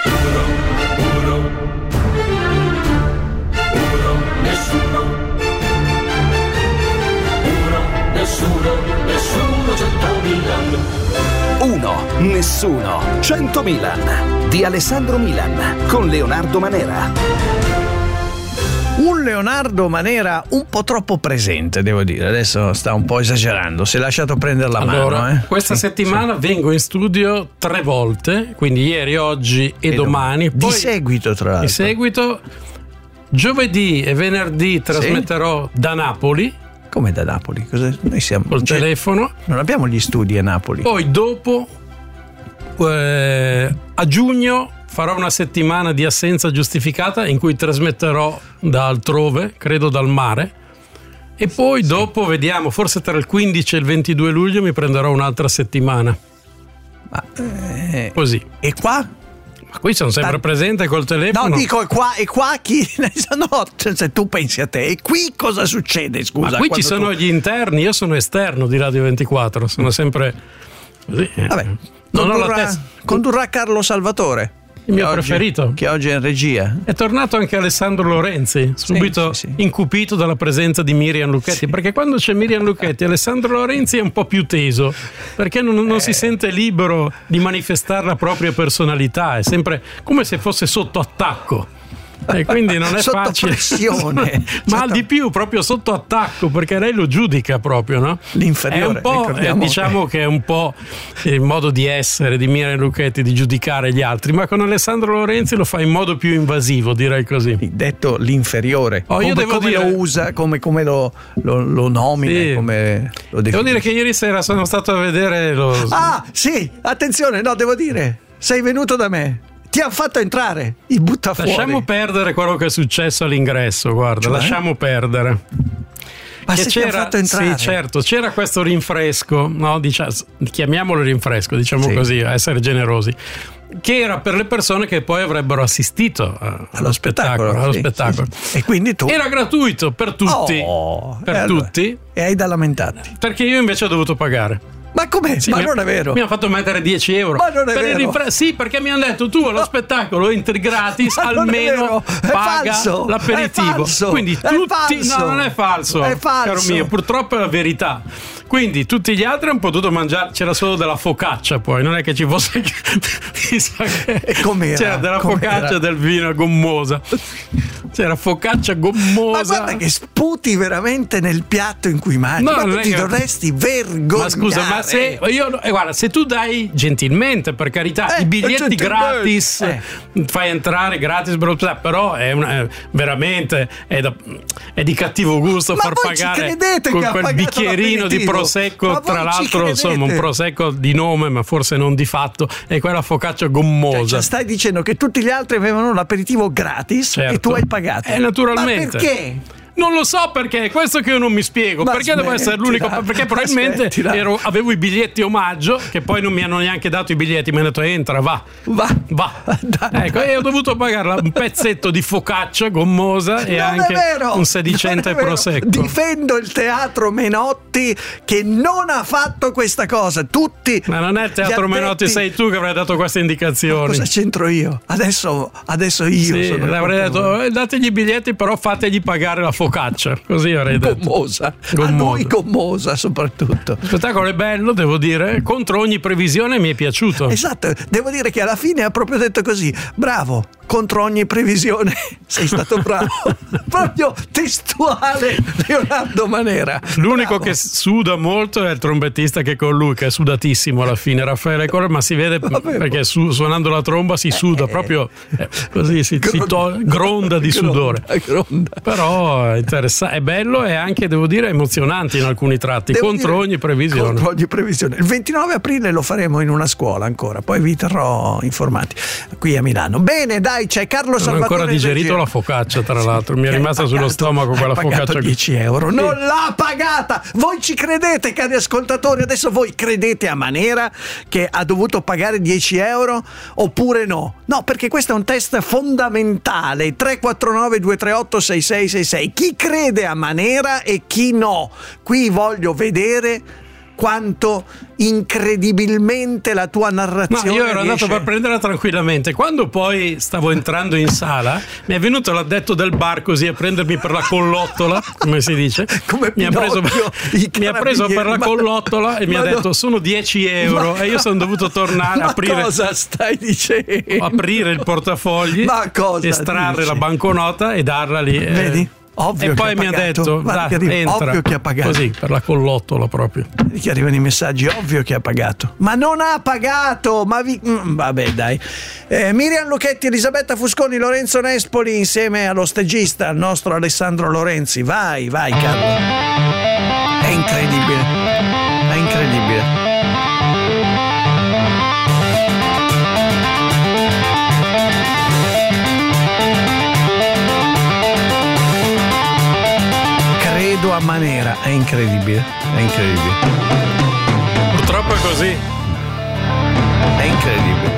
Nessuno 100 Milan. 1, nessuno 100 Milan di Alessandro Milan con Leonardo Manera. Un Leonardo Manera un po' troppo presente, devo dire. Adesso sta un po' esagerando, si è lasciato prendere la mano. Questa settimana vengo in studio 3 volte, quindi ieri, oggi e domani. Di seguito, tra l'altro. Di seguito, giovedì e venerdì trasmetterò da Napoli. Come da Napoli? Noi siamo col telefono. Non abbiamo gli studi a Napoli. Poi dopo, a giugno, farò una settimana di assenza giustificata in cui trasmetterò da altrove, credo dal mare. E poi dopo vediamo, forse tra il 15 e il 22 luglio mi prenderò un'altra settimana. Così. E qua? Ma qui sono sempre presente col telefono. No, dico, e qua chi? No, se tu pensi a te, e qui cosa succede, scusa? Ma qui ci sono gli interni, io sono esterno di Radio 24, sono sempre così. Vabbè, non ho la testa. Condurrà Carlo Salvatore, il mio preferito, che oggi è in regia. È tornato anche Alessandro Lorenzi, subito incupito dalla presenza di Miriam Lucchetti, perché quando c'è Miriam Lucchetti Alessandro Lorenzi è un po' più teso, perché non si sente libero di manifestare la propria personalità, è sempre come se fosse sotto attacco. E quindi non è sotto facile. Pressione. Ma al di più proprio sotto attacco, perché lei lo giudica proprio, no? L'inferiore. È un po', diciamo che è un po' il modo di essere di Miriam Lucchetti, di giudicare gli altri, ma con Alessandro Lorenzi lo fa in modo più invasivo, direi così. Detto l'inferiore. Io devo dire, lo usa, come lo nomina, come lo definisce. Devo dire che ieri sera sono stato a vedere sì, attenzione, no, devo dire, sei venuto da me. Ti ha fatto entrare, i butta fuori. Lasciamo perdere quello che è successo all'ingresso, guarda, lasciamo perdere. Ma che se ti ha fatto entrare? Sì, certo, c'era questo rinfresco, no? Chiamiamolo rinfresco, diciamo così, a essere generosi, che era per le persone che poi avrebbero assistito allo spettacolo. Sì. E quindi tu? Era gratuito per tutti, tutti. E hai da lamentarti. Perché io invece ho dovuto pagare. Ma com'è? Sì, non è vero. Mi hanno fatto mettere 10 euro. Ma non è vero. Sì, perché mi hanno detto tu allo spettacolo entri gratis, almeno paga l'aperitivo. Quindi tutti. No, non è falso. È falso. Caro mio, purtroppo è la verità. Quindi tutti gli altri hanno potuto mangiare, c'era solo della focaccia, poi non è che ci fosse c'era della focaccia e del vino gommosa. C'era focaccia gommosa. Ma guarda che sputi veramente nel piatto in cui mangi. Ma tu ti dovresti vergognare. Ma scusa, ma guarda, se tu dai gentilmente, per carità, i biglietti gratis, fai entrare gratis, però è veramente è di cattivo gusto far pagare con quel bicchierino di prosecco, tra l'altro insomma un prosecco di nome ma forse non di fatto, e quella focaccia gommosa. Cioè, stai dicendo che tutti gli altri avevano l'aperitivo gratis, e tu hai pagato. Naturalmente. Ma perché? Non lo so perché, è questo che io non mi spiego. Perché devo essere l'unico? Perché probabilmente avevo i biglietti omaggio, che poi non mi hanno neanche dato i biglietti, mi hanno detto entra, va. Ecco, e ho dovuto pagare un pezzetto di focaccia gommosa e anche un sedicente prosecco. Difendo il teatro Menotti che non ha fatto questa cosa. Tutti. Ma non è il teatro Menotti, sei tu che avrai dato queste indicazioni. Ma cosa c'entro io? Adesso io sono. Avrei detto dategli i biglietti, però fategli pagare la focaccia. Così avrei detto. Gommosa. A lui gommosa soprattutto. Lo spettacolo è bello, devo dire, contro ogni previsione mi è piaciuto. Esatto, devo dire che alla fine ha proprio detto così: bravo, contro ogni previsione sei stato bravo. Proprio testuale Leonardo Manera. L'unico che suda molto è il trombettista che è con lui, che è sudatissimo alla fine, Raffaele Corre, ma si vede perché suonando la tromba si suda proprio così, gronda di sudore. Però è bello e anche, devo dire, emozionante in alcuni tratti, contro ogni previsione. Il 29 aprile lo faremo in una scuola ancora, poi vi terrò informati qui a Milano. Bene, dai, c'è Carlo Salvatore. Non ho ancora digerito la focaccia, tra l'altro, mi è rimasta sullo stomaco quella focaccia. 10 euro, non l'ha pagata. Voi ci credete, cari ascoltatori? Adesso voi credete a Manera che ha dovuto pagare 10 euro oppure no? No, perché questo è un test fondamentale. 349 238 6666. Chi crede a Manera e chi no? Qui voglio vedere quanto incredibilmente la tua narrazione. No, io ero andato per prenderla tranquillamente. Quando poi stavo entrando in sala, mi è venuto l'addetto del bar così a prendermi per la collottola, come si dice. Come mi ha preso per la collottola e mi ha detto sono 10 euro e io sono dovuto tornare a aprire. Cosa stai dicendo? Aprire il portafogli, estrarre la banconota e darla lì. Vedi? Ovvio, e poi mi ha detto entra, ovvio che ha pagato, così per la collottola proprio. Che arrivano i messaggi, ovvio che ha pagato, ma non ha pagato, vabbè dai. Miriam Lucchetti, Elisabetta Fusconi, Lorenzo Nespoli insieme allo stagista, il nostro Alessandro Lorenzi. Vai Carlo, è incredibile. A manera, è incredibile. Purtroppo è così. È incredibile.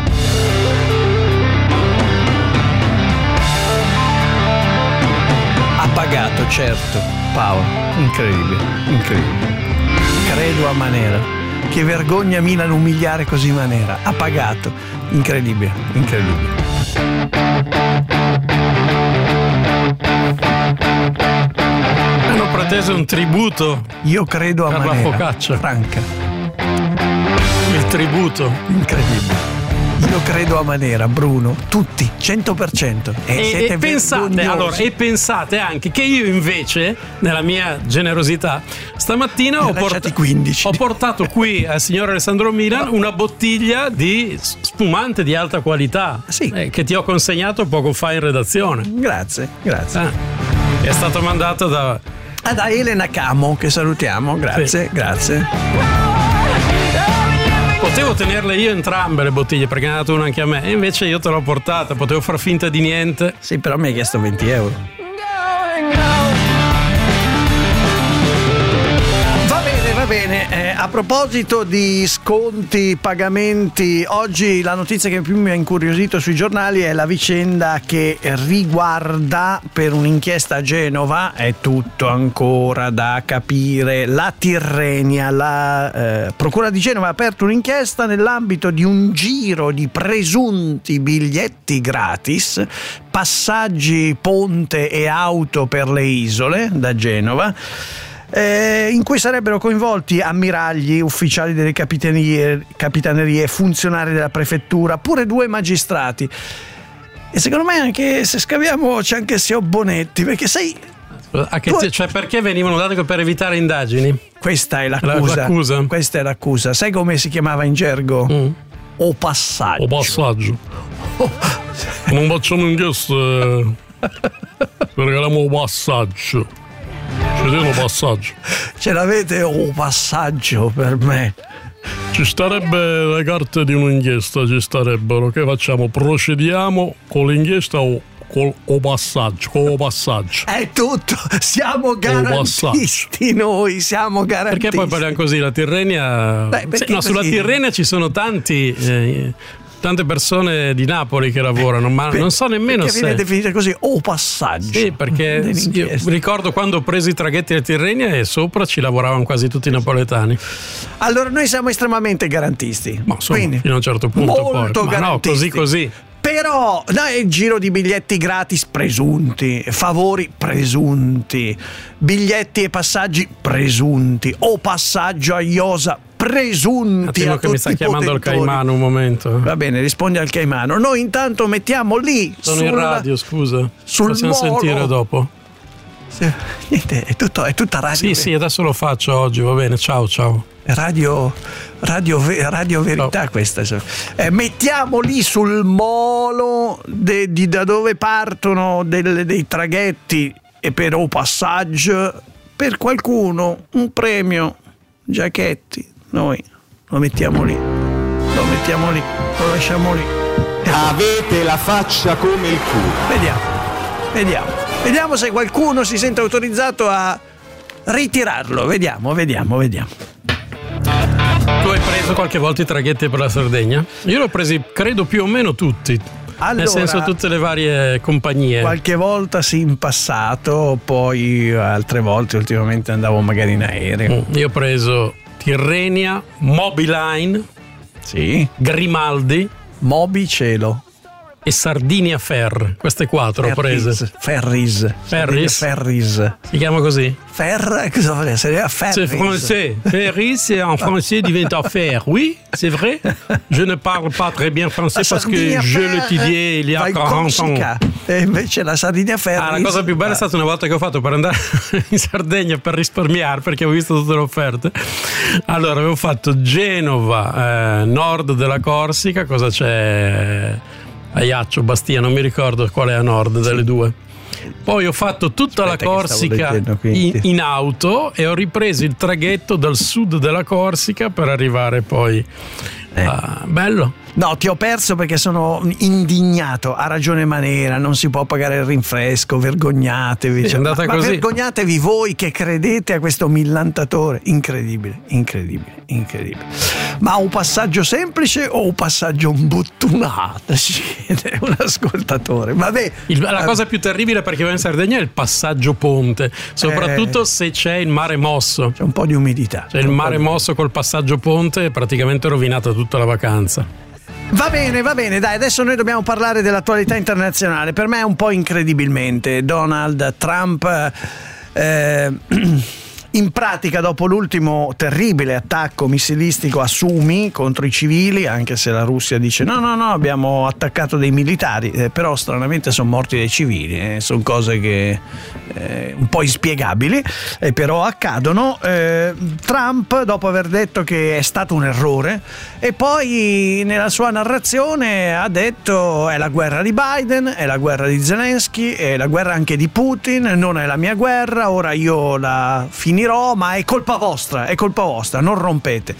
Ha pagato, certo, Paolo. Incredibile. Credo a manera. Che vergogna Milan umiliare così Manera. Ha pagato. Incredibile. Hanno preteso un tributo. Io credo a per Manera. La focaccia. Franca. Il tributo. Incredibile. Io credo a Manera, Bruno. Tutti, 100%. E pensate anche che io invece, nella mia generosità, stamattina ho portato qui al signor Alessandro Milan una bottiglia di spumante di alta qualità, che ti ho consegnato poco fa in redazione. Grazie. È stato mandato da Elena Camo, che salutiamo. Grazie. Potevo tenerle io entrambe le bottiglie perché ne ha dato una anche a me, e invece io te l'ho portata, potevo far finta di niente. Sì, però mi hai chiesto 20 euro. Va bene, a proposito di sconti, pagamenti, oggi la notizia che più mi ha incuriosito sui giornali è la vicenda che riguarda, per un'inchiesta a Genova, è tutto ancora da capire, la Tirrenia. La Procura di Genova ha aperto un'inchiesta nell'ambito di un giro di presunti biglietti gratis, passaggi ponte e auto per le isole da Genova, in cui sarebbero coinvolti ammiragli, ufficiali delle capitanerie, funzionari della prefettura, pure 2 magistrati. E secondo me, anche se scaviamo, c'è anche Seo Bonetti, perché sai... Cioè, perché venivano dati per evitare indagini? Questa è l'accusa. Questa è l'accusa. Sai come si chiamava in gergo? O passaggio. Non facciamo inchieste, regaliamo un passaggio. Passaggio. Ce l'avete un passaggio per me? Ci starebbe le carte di un'inchiesta, ci starebbero. Che facciamo? Procediamo con l'inchiesta o con o passaggio? È tutto, siamo garantisti noi, siamo garantisti. Perché poi parliamo così, la Tirrenia... sulla Tirrenia ci sono tante persone di Napoli che lavorano, ma non so nemmeno se viene definita così o passaggio. Sì, perché io ricordo quando ho preso i traghetti da Tirrenia e sopra ci lavoravano quasi tutti i napoletani. Allora noi siamo estremamente garantisti. Ma quindi, fino a un certo punto molto poi. Ma no, così. Però il giro di biglietti gratis presunti, favori presunti, biglietti e passaggi presunti, o passaggio a Iosa presunti. Attimo che mi sta chiamando il Caimano un momento. Va bene, rispondi al Caimano. Noi intanto mettiamo lì. Sono in radio, scusa. Possiamo sentire dopo. Niente, è tutta radio. Sì, adesso lo faccio oggi, va bene. Ciao. Radio Verità, questa. Mettiamo lì sul molo da dove partono dei traghetti, e per o passaggio per qualcuno un premio, giacchetti. Noi lo mettiamo lì, lo lasciamo lì. Avete la faccia come il culo. Vediamo se qualcuno si sente autorizzato a ritirarlo. Vediamo. Tu hai preso qualche volta i traghetti per la Sardegna? Io l'ho presi, credo, più o meno tutti. Allora, nel senso, tutte le varie compagnie. Qualche volta sì, in passato, poi altre volte ultimamente andavo magari in aereo. Io ho preso Tirrenia, Mobiline, Sì. Grimaldi Mobi Cielo. e Sardinia Fer. Queste 4 ho prese. Ferris. Si chiama così? Cosa vuol dire? C'est français. Ferris en français diventa fer. Oui, c'est vrai. Je ne parle pas très bien français parce que je l'étudiais il y a 40 ans. E invece la Sardinia Ferris. La cosa più bella è stata una volta che ho fatto per andare in Sardegna per risparmiare, perché avevo visto tutte le offerte. Allora avevo fatto Genova, nord della Corsica. Cosa c'è? Ajaccio, Bastia, non mi ricordo qual è a nord delle due. Poi ho fatto tutta la Corsica in auto e ho ripreso il traghetto dal sud della Corsica per arrivare poi bello. No, ti ho perso perché sono indignato. Ha ragione Manera, non si può pagare il rinfresco, vergognatevi. È andata così. Ma vergognatevi voi che credete a questo millantatore. Incredibile. Ma un passaggio semplice o un passaggio imbottunato? È un ascoltatore. Vabbè. La cosa più terribile per chi va in Sardegna è il passaggio ponte, soprattutto se c'è il mare mosso. C'è un po' di umidità. C'è il mare mosso col passaggio ponte, è praticamente rovinata tutta la vacanza. Va bene, dai, adesso noi dobbiamo parlare dell'attualità internazionale. Per me è un po' incredibilmente Donald Trump in pratica, dopo l'ultimo terribile attacco missilistico a Sumi contro i civili, anche se la Russia dice no, abbiamo attaccato dei militari, però stranamente sono morti dei civili, sono cose che un po' inspiegabili, però accadono. Trump, dopo aver detto che è stato un errore, e poi nella sua narrazione ha detto è la guerra di Biden, è la guerra di Zelensky, è la guerra anche di Putin, non è la mia guerra, ora io la finirò, ma è colpa vostra, non rompete.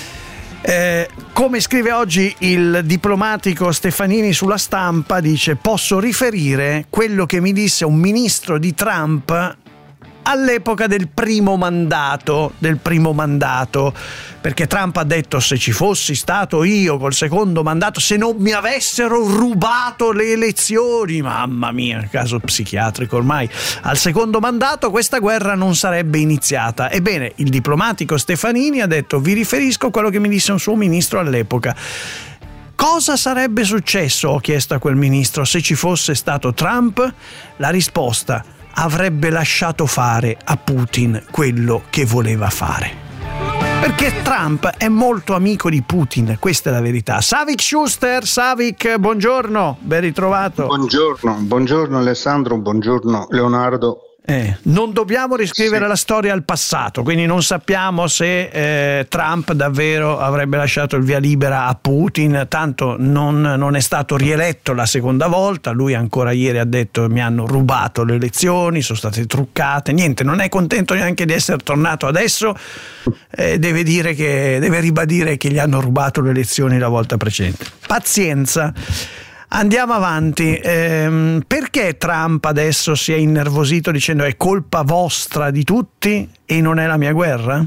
Come scrive oggi il diplomatico Stefanini sulla Stampa, dice: posso riferire quello che mi disse un ministro di Trump all'epoca del primo mandato, perché Trump ha detto: se ci fossi stato io col secondo mandato, se non mi avessero rubato le elezioni, mamma mia, caso psichiatrico ormai, al secondo mandato questa guerra non sarebbe iniziata. Ebbene, il diplomatico Stefanini ha detto: vi riferisco a quello che mi disse un suo ministro all'epoca. Cosa sarebbe successo, ho chiesto a quel ministro, se ci fosse stato Trump? La risposta: avrebbe lasciato fare a Putin quello che voleva fare. Perché Trump è molto amico di Putin, questa è la verità. Savik Schuster, buongiorno, ben ritrovato. Buongiorno Alessandro, buongiorno Leonardo. Non dobbiamo riscrivere la storia al passato, quindi non sappiamo se Trump davvero avrebbe lasciato il via libera a Putin, tanto non è stato rieletto la seconda volta. Lui ancora ieri ha detto: mi hanno rubato le elezioni, sono state truccate. Niente, non è contento neanche di essere tornato adesso, deve ribadire che gli hanno rubato le elezioni la volta precedente. Pazienza. Andiamo avanti. Perché Trump adesso si è innervosito dicendo è colpa vostra di tutti e non è la mia guerra?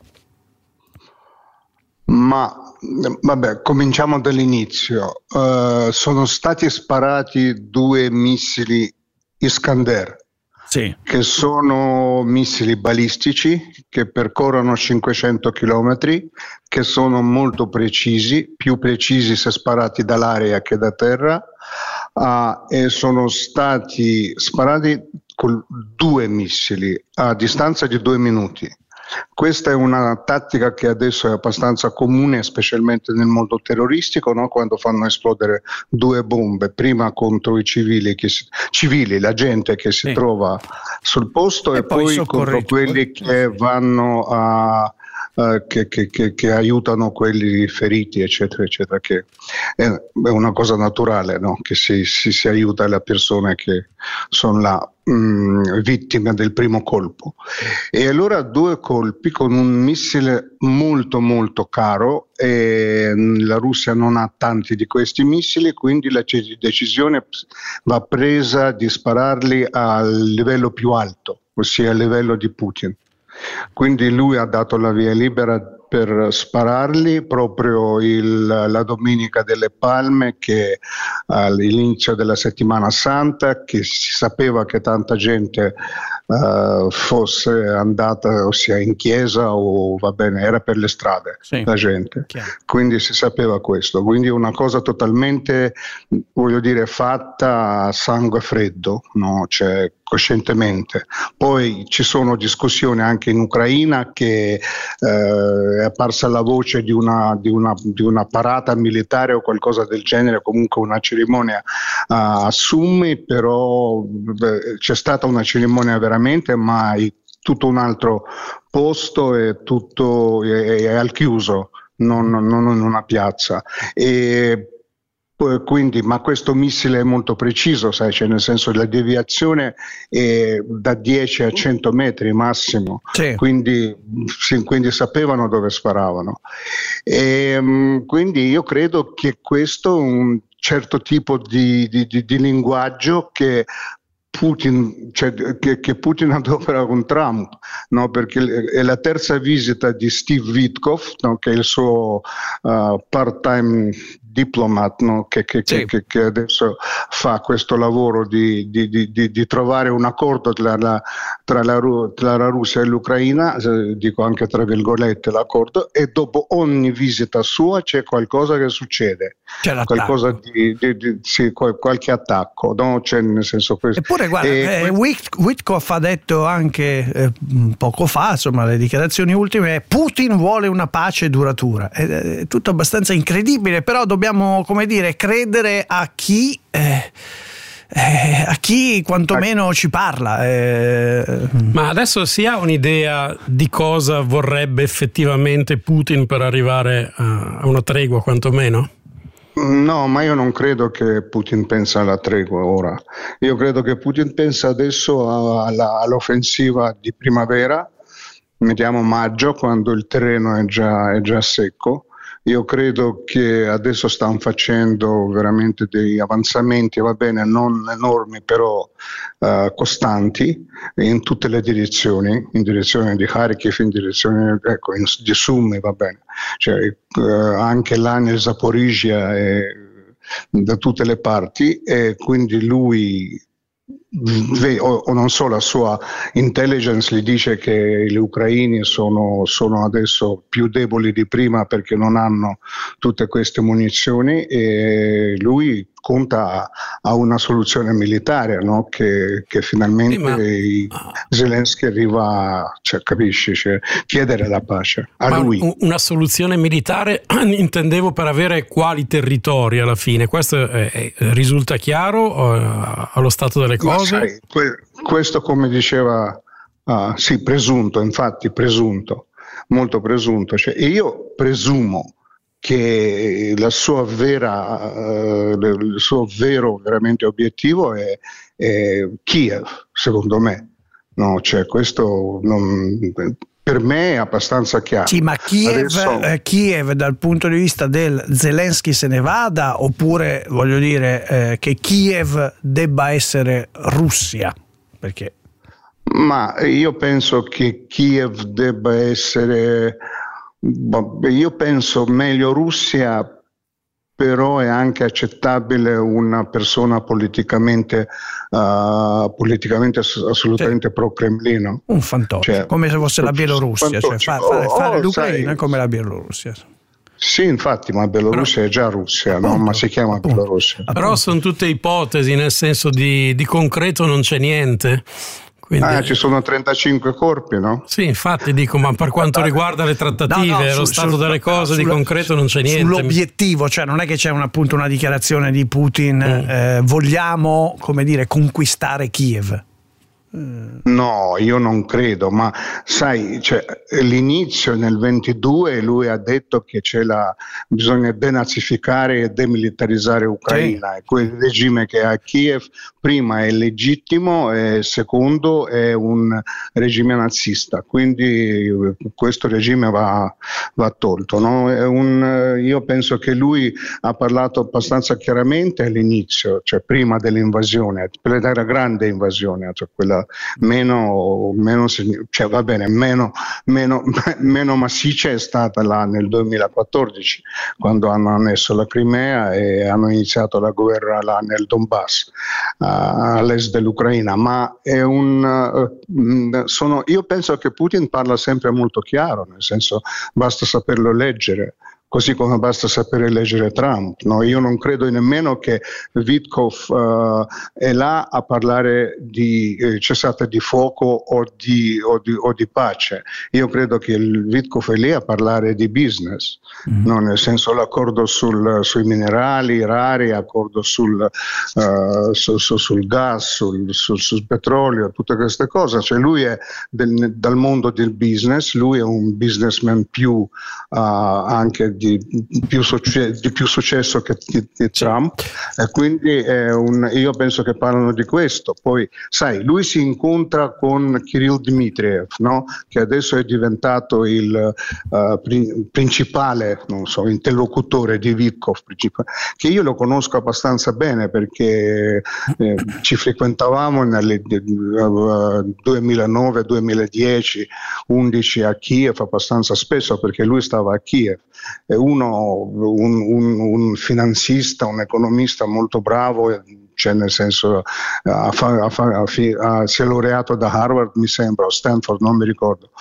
Ma vabbè, cominciamo dall'inizio. Sono stati sparati 2 missili Iskander, sì, che sono missili balistici che percorrono 500 chilometri, che sono molto precisi, più precisi se sparati dall'aria che da terra, e sono stati sparati con 2 missili a distanza di 2 minuti. Questa è una tattica che adesso è abbastanza comune, specialmente nel mondo terroristico, no? Quando fanno esplodere 2 bombe, prima contro i civili, la gente che si trova sul posto, e poi contro quelli che vanno a che aiutano quelli feriti, eccetera, eccetera, che è una cosa naturale, no? Che si aiuta le persone che sono là vittime del primo colpo. E allora 2 colpi con un missile molto molto caro, e la Russia non ha tanti di questi missili, quindi la decisione va presa di spararli al livello più alto, ossia al livello di Putin. Quindi lui ha dato la via libera per spararli proprio la Domenica delle Palme, che all'inizio della Settimana Santa, che si sapeva che tanta gente fosse andata ossia in chiesa o va bene, era per le strade la gente. Quindi si sapeva questo, quindi una cosa totalmente, voglio dire, fatta a sangue freddo, no? Cioè, coscientemente. Poi ci sono discussioni anche in Ucraina che è apparsa la voce di una parata militare o qualcosa del genere, comunque una cerimonia a Sumi, però c'è stata una cerimonia veramente, ma tutto un altro posto e tutto è al chiuso, non in una piazza. Quindi, ma questo missile è molto preciso, sai, cioè nel senso la deviazione è da 10 a 100 metri massimo, quindi sapevano dove sparavano. Quindi io credo che questo è un certo tipo di linguaggio che Putin, cioè, che Putin adopera con Trump, no? Perché è la terza visita di Steve Witkoff, no? Che è il suo part-time diplomat, no? che adesso fa questo lavoro di trovare un accordo tra la Russia e l'Ucraina, dico anche tra virgolette l'accordo, e dopo ogni visita sua c'è qualcosa che succede, qualcosa qualche attacco, no? Cioè, nel senso questo. Eppure guarda, Witkoff ha detto anche poco fa, insomma, le dichiarazioni ultime, Putin vuole una pace duratura. È tutto abbastanza incredibile, però dobbiamo, come dire, credere a chi quantomeno ci parla. Ma adesso si ha un'idea di cosa vorrebbe effettivamente Putin per arrivare a una tregua, quantomeno? No, ma io non credo che Putin pensa alla tregua ora. Io credo che Putin pensa adesso all'offensiva di primavera, mettiamo maggio, quando il terreno è già secco. Io credo che adesso stanno facendo veramente degli avanzamenti, va bene, non enormi, però costanti, in tutte le direzioni, in direzione di Kharkiv, in direzione di Sumi, va bene, cioè, anche là nel Zaporizhia e da tutte le parti, e quindi lui o non so, la sua intelligence gli dice che gli ucraini sono adesso più deboli di prima perché non hanno tutte queste munizioni, e lui conta a una soluzione militare, no? Che finalmente Zelensky arriva, cioè, capisci, cioè, chiedere la pace a lui. Una soluzione militare intendevo per avere quali territori alla fine? Questo risulta chiaro allo stato delle cose? Sai, questo, come diceva, sì, presunto, molto presunto, cioè, e io presumo che il suo vero veramente obiettivo è Kiev, secondo me, no? Cioè, questo per me è abbastanza chiaro. Sì, ma Kiev dal punto di vista del Zelensky se ne vada, oppure voglio dire che Kiev debba essere Russia? Perché? Ma io penso che Kiev debba essere, io penso meglio Russia, però è anche accettabile una persona politicamente assolutamente pro-Cremlino. Un fantoccio, cioè, come se fosse la Bielorussia, cioè fare l'Ucraina come la Bielorussia. Sì, infatti, ma Bielorussia è già Russia, appunto, no? Ma si chiama Bielorussia. Però sono tutte ipotesi, nel senso di concreto non c'è niente. Quindi, ci sono 35 corpi, no? Sì, infatti dico, ma per quanto riguarda le trattative, lo stato delle cose, di concreto non c'è niente. Sull'obiettivo, cioè non è che c'è appunto una dichiarazione di Putin, vogliamo, come dire, conquistare Kiev. No, io non credo, ma sai, cioè, l'inizio nel 22 lui ha detto che bisogna denazificare e demilitarizzare Ucraina, e quel regime che ha a Kiev prima è legittimo e secondo è un regime nazista, quindi questo regime va tolto, no? Io penso che lui ha parlato abbastanza chiaramente all'inizio, cioè prima dell'invasione, per la grande invasione, cioè quella meno massiccia è stata là nel 2014, quando hanno annesso la Crimea e hanno iniziato la guerra là nel Donbass, all'est dell'Ucraina. Ma è io penso che Putin parla sempre molto chiaro, nel senso, basta saperlo leggere, così come basta sapere leggere Trump. No? Io non credo nemmeno che Witkoff è là a parlare di cessate di fuoco o di pace. Io credo che il Witkoff è lì a parlare di business, no? Nel senso, l'accordo sui minerali rari, accordo sul gas, sul petrolio, tutte queste cose. Cioè, lui è dal mondo del business, lui è un businessman più anche di più successo che di Trump, e quindi io penso che parlano di questo. Poi, sai, lui si incontra con Kirill Dmitriev, no? Che adesso è diventato il principale, non so, interlocutore di Witkoff, che io lo conosco abbastanza bene perché ci frequentavamo nel 2009, 2010, 11 a Kiev abbastanza spesso, perché lui stava a Kiev. È un finanzista, un economista molto bravo, cioè nel senso si è laureato da Harvard, mi sembra, o Stanford, non mi ricordo.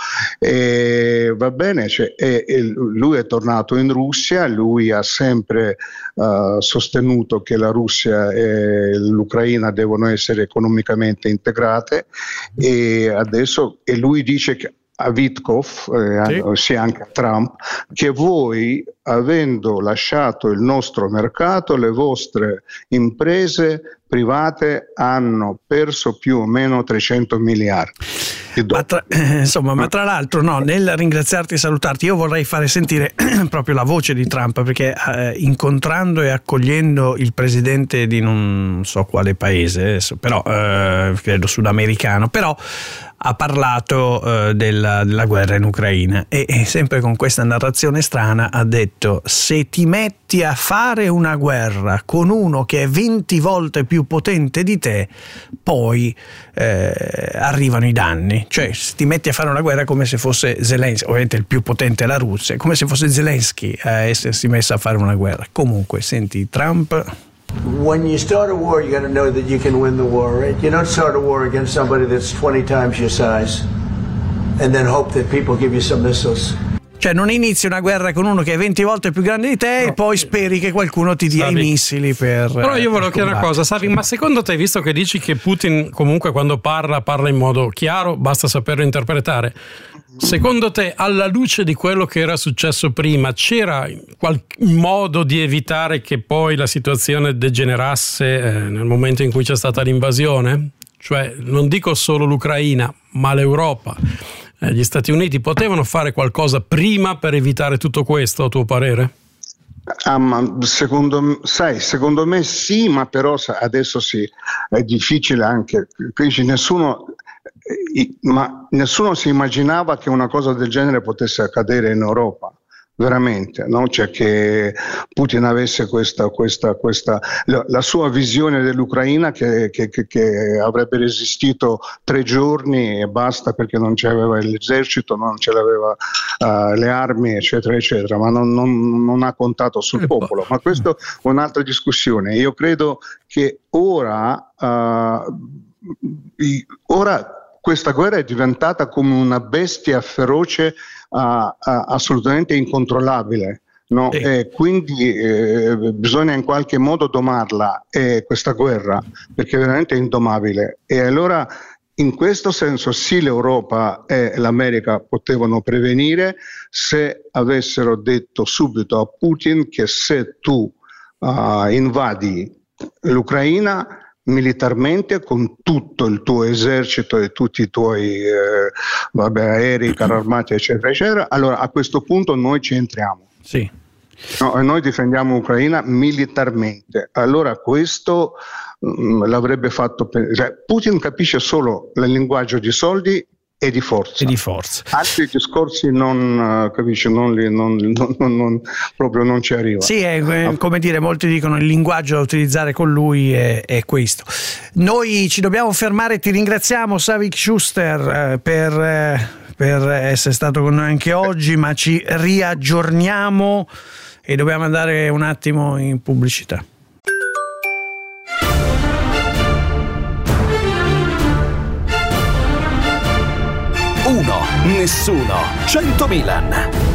E va bene, cioè, lui è tornato in Russia, lui ha sempre sostenuto che la Russia e l'Ucraina devono essere economicamente integrate, e lui dice che a Witkoff, sì, anche a Trump, che voi, avendo lasciato il nostro mercato, le vostre imprese private hanno perso più o meno 300 miliardi. Ma tra l'altro, no, nel ringraziarti e salutarti, io vorrei fare sentire proprio la voce di Trump, perché incontrando e accogliendo il presidente di non so quale paese, però credo sudamericano, però ha parlato della guerra in Ucraina e sempre con questa narrazione strana ha detto: se ti metti a fare una guerra con uno che è 20 volte più potente di te, poi arrivano i danni. Cioè, se ti metti a fare una guerra come se fosse Zelensky, ovviamente il più potente è la Russia, come se fosse Zelensky a essersi messo a fare una guerra. Comunque, senti, Trump... When you start a war, you got to know that you can win the war, right? You don't start a war against somebody that's 20 times your size and then hope that people give you some missiles. Cioè, non inizi una guerra con uno che è 20 volte più grande di te e poi speri che qualcuno ti dia i missili per... Però io volevo chiedere una cosa, Savi, ma secondo te, visto che dici che Putin comunque quando parla in modo chiaro, basta saperlo interpretare, secondo te, alla luce di quello che era successo prima, c'era qualche modo di evitare che poi la situazione degenerasse nel momento in cui c'è stata l'invasione? Cioè, non dico solo l'Ucraina, ma l'Europa, gli Stati Uniti potevano fare qualcosa prima per evitare tutto questo, a tuo parere? Ma secondo me sì, ma però adesso sì, è difficile anche. Nessuno si immaginava che una cosa del genere potesse accadere in Europa, veramente, no? Cioè che Putin avesse questa la sua visione dell'Ucraina che avrebbe resistito 3 giorni e basta, perché non c'aveva l'esercito, non c'aveva le armi, eccetera eccetera, ma non ha contato sul popolo. Ma questa è un'altra discussione. Io credo che ora questa guerra è diventata come una bestia feroce, assolutamente incontrollabile, no? E quindi bisogna in qualche modo domarla, questa guerra, perché è veramente indomabile. E allora, in questo senso, sì, l'Europa e l'America potevano prevenire se avessero detto subito a Putin che se tu invadi l'Ucraina militarmente, con tutto il tuo esercito e tutti i tuoi aerei, carri armati, eccetera eccetera, allora a questo punto noi ci entriamo. Sì. No, e noi difendiamo l'Ucraina militarmente. Allora questo l'avrebbe fatto, cioè, Putin capisce solo il linguaggio di soldi e di forza. Altri discorsi capisci, proprio non ci arriva. Sì, come dire, molti dicono il linguaggio da utilizzare con lui è questo. Noi ci dobbiamo fermare, ti ringraziamo Savik Schuster per essere stato con noi anche oggi, ma ci riaggiorniamo e dobbiamo andare un attimo in pubblicità. Uno, nessuno, 100 Milan.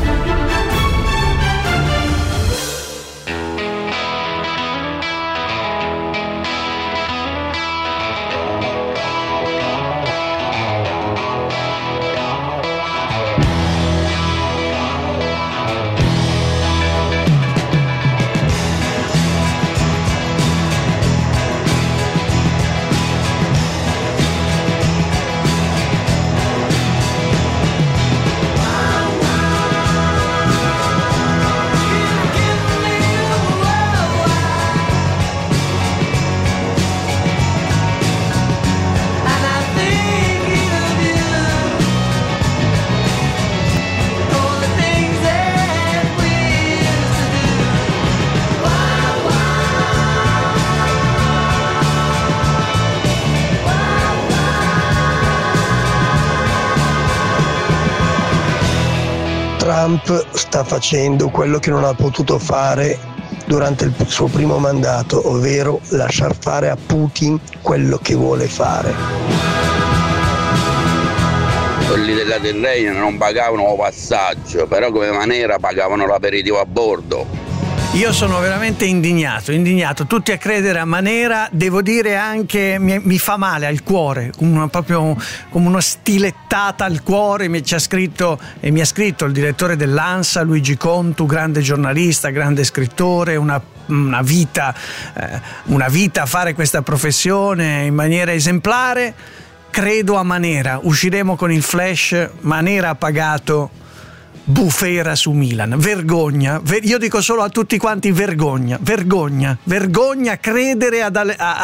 Trump sta facendo quello che non ha potuto fare durante il suo primo mandato, ovvero lasciar fare a Putin quello che vuole fare. Quelli della Tirrenia non pagavano passaggio, però come maniera pagavano l'aperitivo a bordo. Io sono veramente indignato, tutti a credere a Manera, devo dire anche mi fa male al cuore, proprio come una stilettata al cuore. Mi ha scritto il direttore dell'ANSA, Luigi Contu, grande giornalista, grande scrittore, una vita a fare questa professione in maniera esemplare. Credo a Manera, usciremo con il flash, Manera ha pagato bufera su Milan, vergogna, io dico solo a tutti quanti vergogna credere ad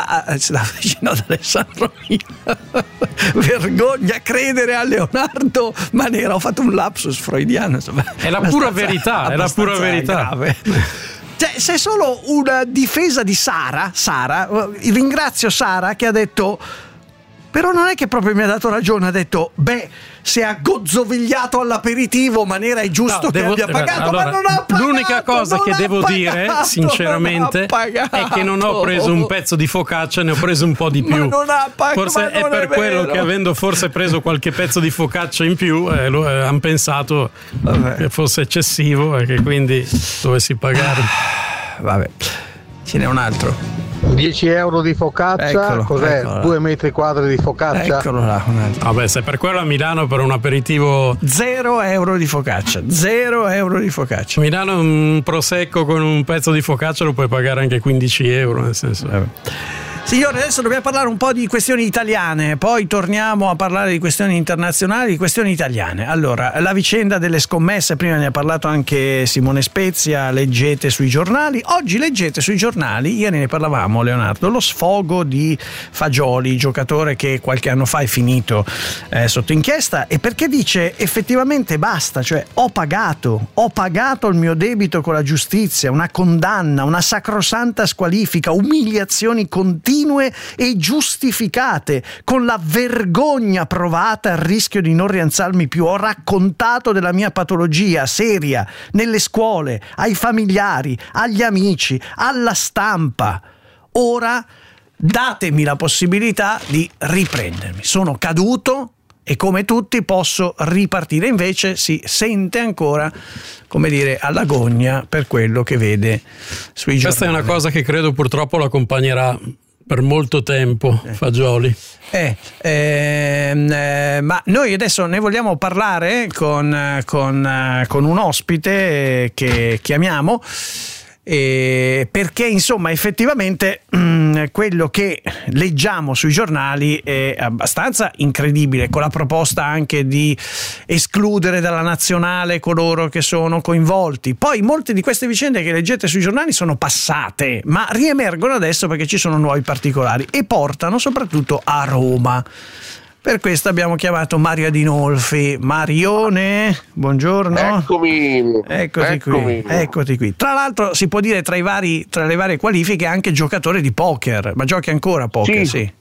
Alessandro Milan, vergogna credere a Leonardo Manera. Ho fatto un lapsus freudiano, insomma. È la pura verità, grave. Cioè, se è solo una difesa di Sara, ringrazio Sara che ha detto, però non è che proprio mi ha dato ragione, ha detto se ha gozzovigliato all'aperitivo Manera è giusto che abbia pagato, allora, ma non ha pagato, l'unica cosa che devo dire sinceramente è che non ho preso un pezzo di focaccia, ne ho preso un po' di più. Forse è per quello che, avendo forse preso qualche pezzo di focaccia in più, hanno pensato che fosse eccessivo e che quindi dovessi pagare. Vabbè, ce n'è un altro. 10 euro di focaccia, cos'è? 2 metri quadri di focaccia? Eccolo là. Vabbè, se per quello a Milano per un aperitivo 0 euro di focaccia. A Milano un prosecco con un pezzo di focaccia lo puoi pagare anche 15 euro, nel senso. Signore, adesso dobbiamo parlare un po' di questioni italiane, poi torniamo a parlare di questioni internazionali, di questioni italiane. Allora, la vicenda delle scommesse, prima ne ha parlato anche Simone Spezia, leggete sui giornali. Oggi leggete sui giornali, ieri ne parlavamo Leonardo, lo sfogo di Fagioli, giocatore che qualche anno fa è finito sotto inchiesta, e perché dice effettivamente basta, cioè ho pagato il mio debito con la giustizia, una condanna, una sacrosanta squalifica, umiliazioni continue e giustificate, con la vergogna provata, il rischio di non rialzarmi più. Ho raccontato della mia patologia seria nelle scuole, ai familiari, agli amici, alla stampa. Ora datemi la possibilità di riprendermi. Sono caduto e come tutti posso ripartire. Invece si sente ancora, come dire, all'agonia per quello che vede sui giornali. Questa è una cosa che credo purtroppo lo accompagnerà per molto tempo, Fagioli. Ma noi adesso ne vogliamo parlare con un ospite che chiamiamo, perché insomma effettivamente quello che leggiamo sui giornali è abbastanza incredibile, con la proposta anche di escludere dalla nazionale coloro che sono coinvolti. Poi molte di queste vicende che leggete sui giornali sono passate, ma riemergono adesso perché ci sono nuovi particolari e portano soprattutto a Roma. Per questo abbiamo chiamato Mario Adinolfi. Marione, buongiorno. Eccoti qui. Tra l'altro si può dire tra le varie qualifiche anche giocatore di poker, ma giochi ancora a poker? Sì.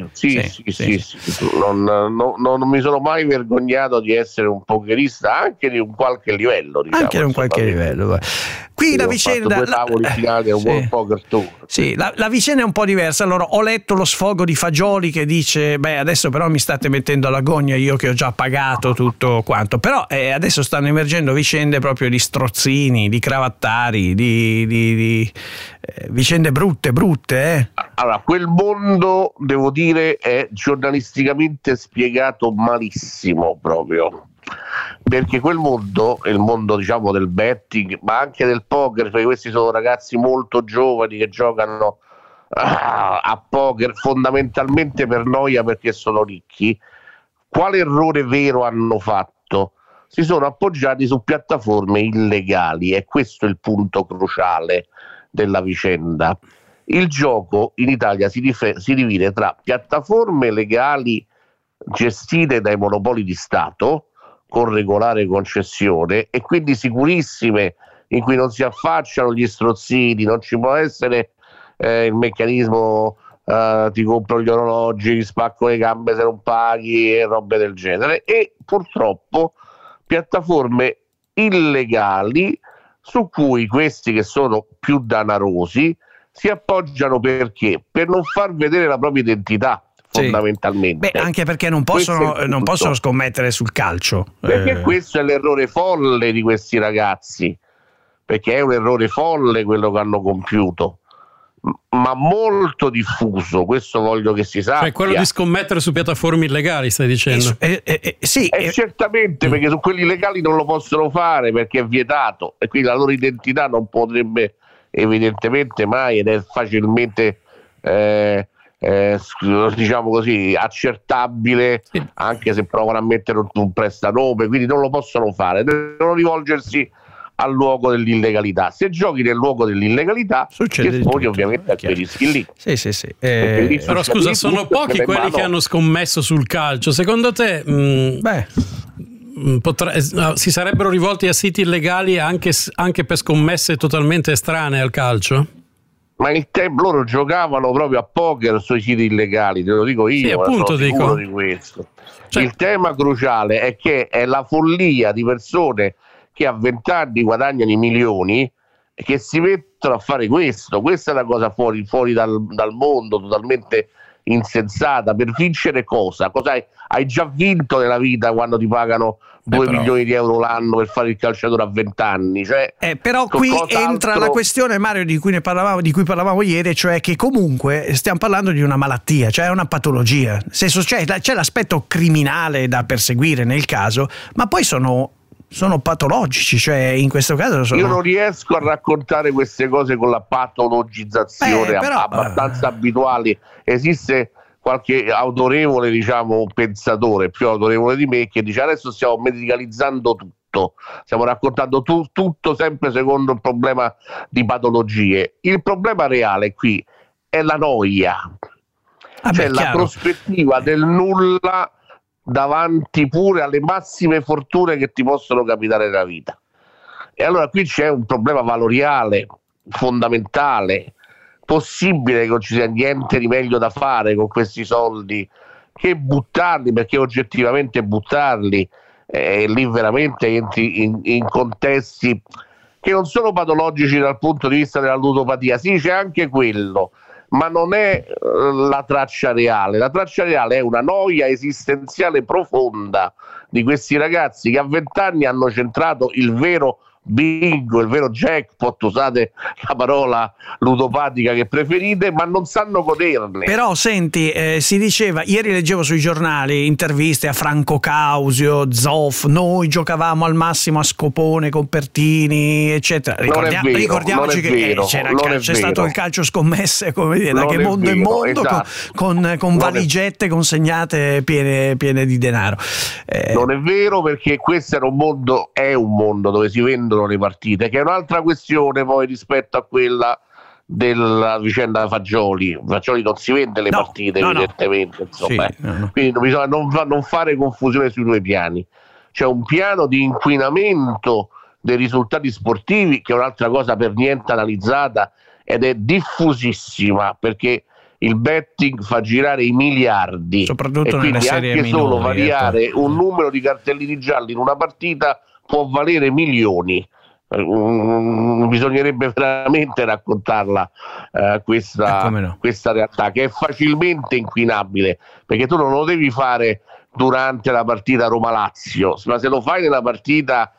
Non mi sono mai vergognato di essere un pokerista, anche di un qualche livello. Anche di un qualche livello. Qui la vicenda. World Poker Tour. Sì, la vicenda è un po' diversa. Allora, ho letto lo sfogo di Fagioli che dice: beh, adesso però mi state mettendo alla gogna, io che ho già pagato tutto quanto. Però adesso stanno emergendo vicende proprio di strozzini, di cravattari, di vicende brutte. Allora, quel mondo, devo dire, è giornalisticamente spiegato malissimo proprio. Perché quel mondo è il mondo, diciamo, del betting, ma anche del poker, perché questi sono ragazzi molto giovani che giocano a poker fondamentalmente per noia, perché sono ricchi. Quale errore vero hanno fatto? Si sono appoggiati su piattaforme illegali, e questo è il punto cruciale della vicenda. Il gioco in Italia si divide tra piattaforme legali gestite dai monopoli di Stato con regolare concessione, e quindi sicurissime, in cui non si affacciano gli strozzini, non ci può essere il meccanismo ti compro gli orologi, ti spacco le gambe se non paghi e robe del genere, e purtroppo piattaforme illegali su cui questi che sono più danarosi si appoggiano. Perché? Per non far vedere la propria identità, fondamentalmente. Beh, anche perché non possono scommettere sul calcio. Perché questo è l'errore folle di questi ragazzi, perché è un errore folle quello che hanno compiuto, ma molto diffuso, questo voglio che si sappia. Cioè quello di scommettere su piattaforme illegali, stai dicendo? Sì. Certamente, perché su quelli illegali non lo possono fare perché è vietato, e quindi la loro identità non potrebbe evidentemente mai, ed è facilmente diciamo così accertabile, anche se provano a mettere un prestanome, quindi non lo possono fare, devono rivolgersi al luogo dell'illegalità. Se giochi nel luogo dell'illegalità ti esponi ovviamente a quei rischi lì. Sì. Però scusa, sono pochi quelli che hanno scommesso sul calcio. Secondo te si sarebbero rivolti a siti illegali anche per scommesse totalmente estranee al calcio? Ma loro giocavano proprio a poker sui siti illegali, te lo dico io, sì, appunto, sono sicuro di questo. Il tema cruciale è che è la follia di persone che a 20 anni guadagnano i milioni e che si mettono a fare questo. Questa è una cosa fuori dal mondo, totalmente insensata. Per vincere cosa? Hai già vinto nella vita quando ti pagano 2 milioni di euro l'anno per fare il calciatore a 20 anni? Però qui entra la questione, Mario, di cui parlavamo ieri, cioè che comunque stiamo parlando di una malattia, cioè una patologia. Nel senso, c'è l'aspetto criminale da perseguire nel caso, ma poi sono patologici, cioè in questo caso io non riesco a raccontare queste cose con la patologizzazione abbastanza abituali. Esiste qualche autorevole, diciamo, pensatore più autorevole di me che dice: adesso stiamo medicalizzando tutto, stiamo raccontando tutto sempre secondo il problema di patologie. Il problema reale qui è la noia, la prospettiva del nulla davanti pure alle massime fortune che ti possono capitare nella vita. E allora qui c'è un problema valoriale fondamentale. Possibile che non ci sia niente di meglio da fare con questi soldi che buttarli, perché oggettivamente buttarli lì veramente entri in contesti che non sono patologici dal punto di vista della ludopatia. Sì, c'è anche quello, ma non è la traccia reale. La traccia reale è una noia esistenziale profonda di questi ragazzi che a 20 anni hanno centrato il vero bingo, il vero jackpot, usate la parola ludopatica che preferite, ma non sanno goderne. Però senti, si diceva, ieri leggevo sui giornali interviste a Franco Causio, Zoff, noi giocavamo al massimo a scopone con Pertini, eccetera. Ricordiamoci che c'è stato il calcio scommesse, come dire, da che mondo in mondo, esatto, con valigette consegnate piene di denaro. Non è vero, perché questo è un mondo dove si vendono le partite, che è un'altra questione poi rispetto a quella della vicenda Fagioli non si vende le partite evidentemente, insomma. Sì, quindi bisogna non fare confusione sui due piani. C'è un piano di inquinamento dei risultati sportivi che è un'altra cosa per niente analizzata ed è diffusissima, perché il betting fa girare i miliardi, soprattutto e quindi anche solo variare un numero di cartellini gialli in una partita può valere milioni. Bisognerebbe veramente raccontarla questa realtà, che è facilmente inquinabile, perché tu non lo devi fare durante la partita Roma-Lazio, ma se lo fai nella partita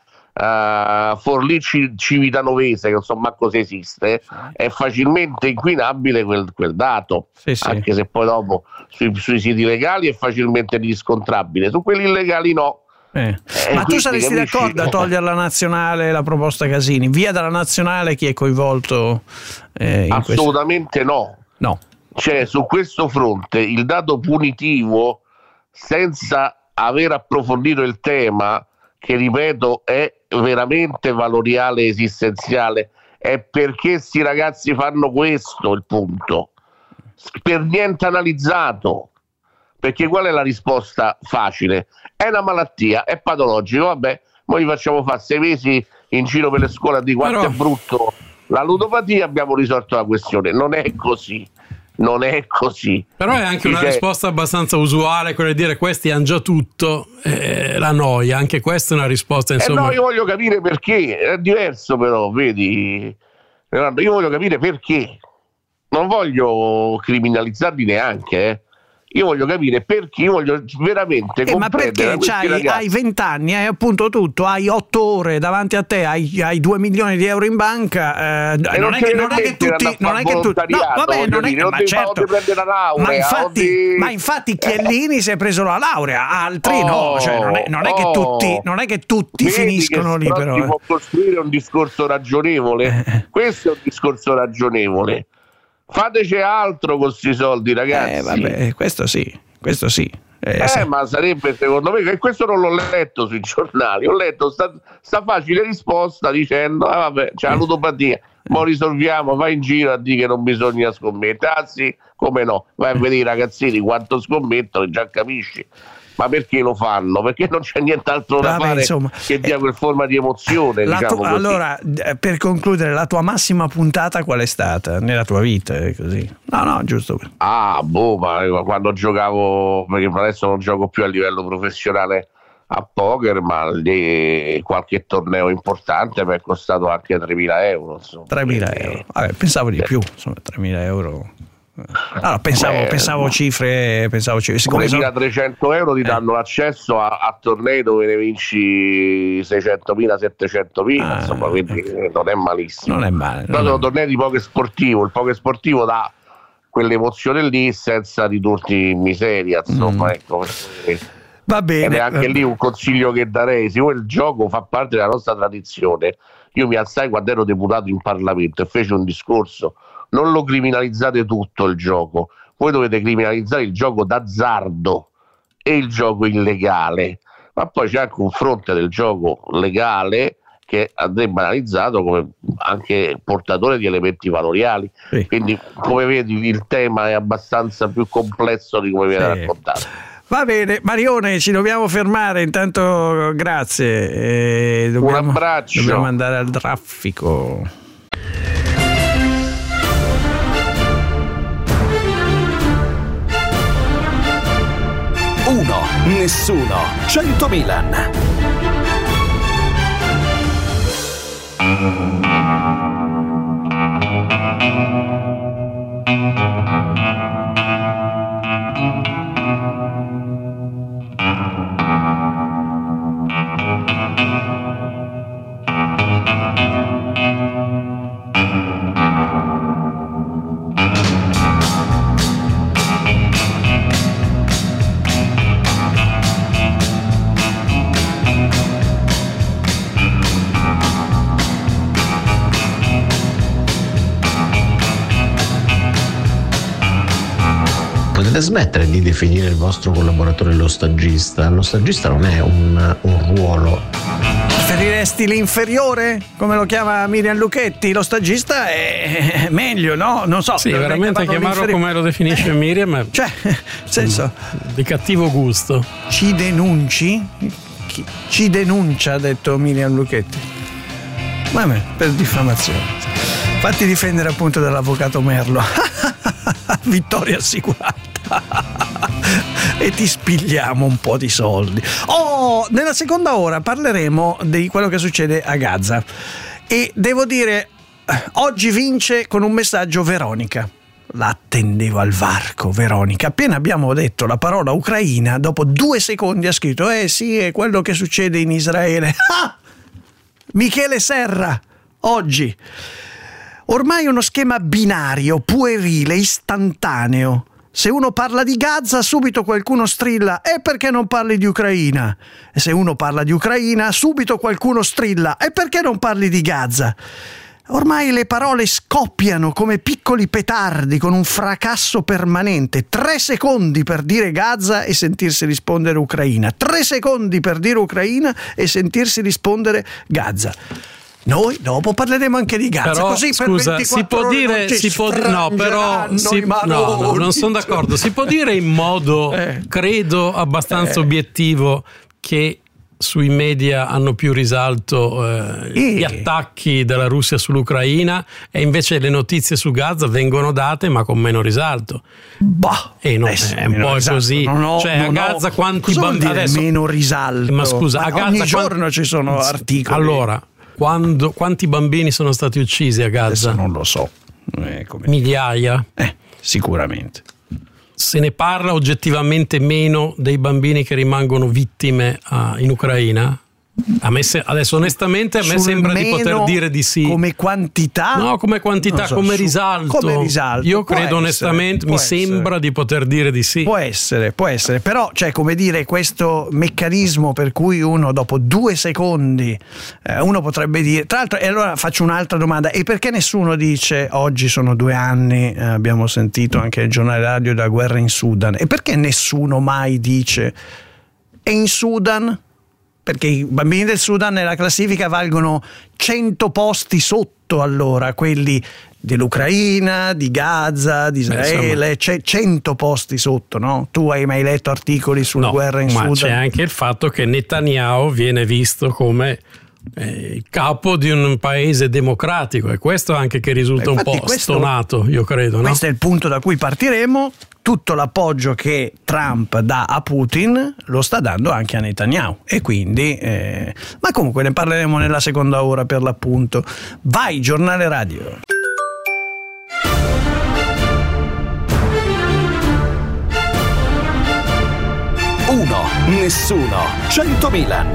Forlì-Civitanova, che non so manco se esiste, è facilmente inquinabile quel dato, anche se poi dopo sui siti legali è facilmente riscontrabile, su quelli illegali no. Ma tu saresti d'accordo a togliere la nazionale, la proposta Casini? Via dalla nazionale chi è coinvolto? Assolutamente no. Cioè, su questo fronte il dato punitivo, senza aver approfondito il tema, che ripeto è veramente valoriale, esistenziale, è perché sti ragazzi fanno questo il punto, per niente analizzato. Perché qual è la risposta facile? È una malattia, è patologico, vabbè, noi facciamo fare 6 mesi in giro per le scuole di quanto è brutto la ludopatia, abbiamo risolto la questione. Non è così. Però è anche una risposta abbastanza usuale, quella di dire questi hanno già tutto, la noia, anche questa è una risposta, insomma. No, io voglio capire perché, è diverso però, vedi, io voglio capire perché, non voglio criminalizzarli neanche, Io voglio capire perché, io voglio veramente comprendere. Ma perché hai 20 anni, hai appunto tutto, hai 8 ore davanti a te, hai 2 milioni di euro in banca, non è che tutti, no, vabbè, non è che, ma certo, la laurea, ma infatti Chiellini si è preso la laurea, altri no, cioè non è che tutti finiscono lì, però si può costruire un discorso ragionevole. Questo è un discorso ragionevole. Fateci altro con questi soldi, ragazzi. Vabbè, questo sì. Ma sarebbe, secondo me, che questo non l'ho letto sui giornali, ho letto sta facile risposta dicendo vabbè, c'è la ludopatia, mo risolviamo, vai in giro a dire che non bisogna scommettere. Sì, come no, vai a vedere i ragazzini quanto scommettono, già capisci. Ma perché lo fanno? Perché non c'è nient'altro da fare, insomma, che dia quel forma di emozione. Allora, per concludere, la tua massima puntata qual è stata nella tua vita? Così. No, giusto. Ma quando giocavo, perché adesso non gioco più a livello professionale a poker, ma qualche torneo importante mi è costato anche 3.000 euro. Insomma. 3.000 euro? Vabbè, pensavo di più, insomma, 3.000 euro. Allora, pensavo cifre. 300 euro ti danno l'accesso a tornei dove ne vinci 600.000, 700.000, insomma, quindi non è malissimo. Non è male. Però sono tornei di poker sportivo. Il poker sportivo dà quell'emozione lì senza ridurti in miseria, insomma, ecco. Va bene. Ed è anche lì un consiglio che darei: se il gioco fa parte della nostra tradizione, io mi alzai quando ero deputato in Parlamento e feci un discorso. Non lo criminalizzate tutto il gioco, voi dovete criminalizzare il gioco d'azzardo e il gioco illegale, ma poi c'è anche un fronte del gioco legale che andrebbe analizzato come anche portatore di elementi valoriali, quindi come vedi il tema è abbastanza più complesso di come viene raccontato. Va bene, Marione, ci dobbiamo fermare, intanto grazie, un abbraccio, dobbiamo andare al traffico. Nessuno 100 Milan. Potete smettere di definire il vostro collaboratore lo stagista non è un ruolo. Preferiresti l'inferiore, come lo chiama Miriam Lucchetti? Lo stagista è meglio, no? Non so. Sì, veramente chiamarlo come lo definisce Miriam, cioè, nel senso, di cattivo gusto. Ci denunci? Ci denuncia, ha detto Miriam Lucchetti. Vabbè, per diffamazione. Fatti difendere appunto dall'avvocato Merlo. Vittoria assicurata. E ti spigliamo un po' di soldi. Nella seconda ora parleremo di quello che succede a Gaza. E devo dire, oggi vince con un messaggio Veronica. La attendevo al varco, Veronica. Appena abbiamo detto la parola Ucraina, dopo 2 secondi ha scritto: sì, è quello che succede in Israele. Michele Serra, oggi. Ormai uno schema binario, puerile, istantaneo. Se uno parla di Gaza, subito qualcuno strilla: e perché non parli di Ucraina? E se uno parla di Ucraina, subito qualcuno strilla: e perché non parli di Gaza? Ormai le parole scoppiano come piccoli petardi con un fracasso permanente. 3 secondi per dire Gaza e sentirsi rispondere Ucraina. 3 secondi per dire Ucraina e sentirsi rispondere Gaza. Noi dopo parleremo anche di Gaza. Però, così scusa, per si può dire, no, però no, non sono d'accordo. Si può dire in modo, credo, abbastanza obiettivo, che sui media hanno più risalto gli attacchi della Russia sull'Ucraina, e invece le notizie su Gaza vengono date ma con meno risalto. È un po' risalto. Così. A Gaza quanti bambini adesso meno risalto? Ma scusa, a Gaza ogni giorno ci sono articoli. Allora, quanti bambini sono stati uccisi a Gaza? Adesso non lo so. Migliaia? Sicuramente. Se ne parla oggettivamente meno dei bambini che rimangono vittime in Ucraina? Adesso onestamente a me sembra di poter dire di sì. Come quantità? No, come quantità, come risalto. Io credo onestamente, mi sembra di poter dire di sì. Può essere, però come dire, questo meccanismo per cui uno dopo 2 secondi uno potrebbe dire, tra l'altro, e allora faccio un'altra domanda: e perché nessuno dice oggi sono 2 anni, abbiamo sentito anche il giornale radio della guerra in Sudan, e perché nessuno mai dice è in Sudan? Perché i bambini del Sudan nella classifica valgono 100 posti sotto allora quelli dell'Ucraina, di Gaza, di Israele, c'è 100 posti sotto, no? Tu hai mai letto articoli sulla guerra in Sudan? Ma c'è anche il fatto che Netanyahu viene visto come il capo di un paese democratico, e questo anche che risulta un po' stonato, io credo. Questo è il punto da cui partiremo. Tutto l'appoggio che Trump dà a Putin lo sta dando anche a Netanyahu, e quindi ma comunque ne parleremo nella seconda ora, per l'appunto. Vai, giornale radio. Uno, nessuno, 100 Milan.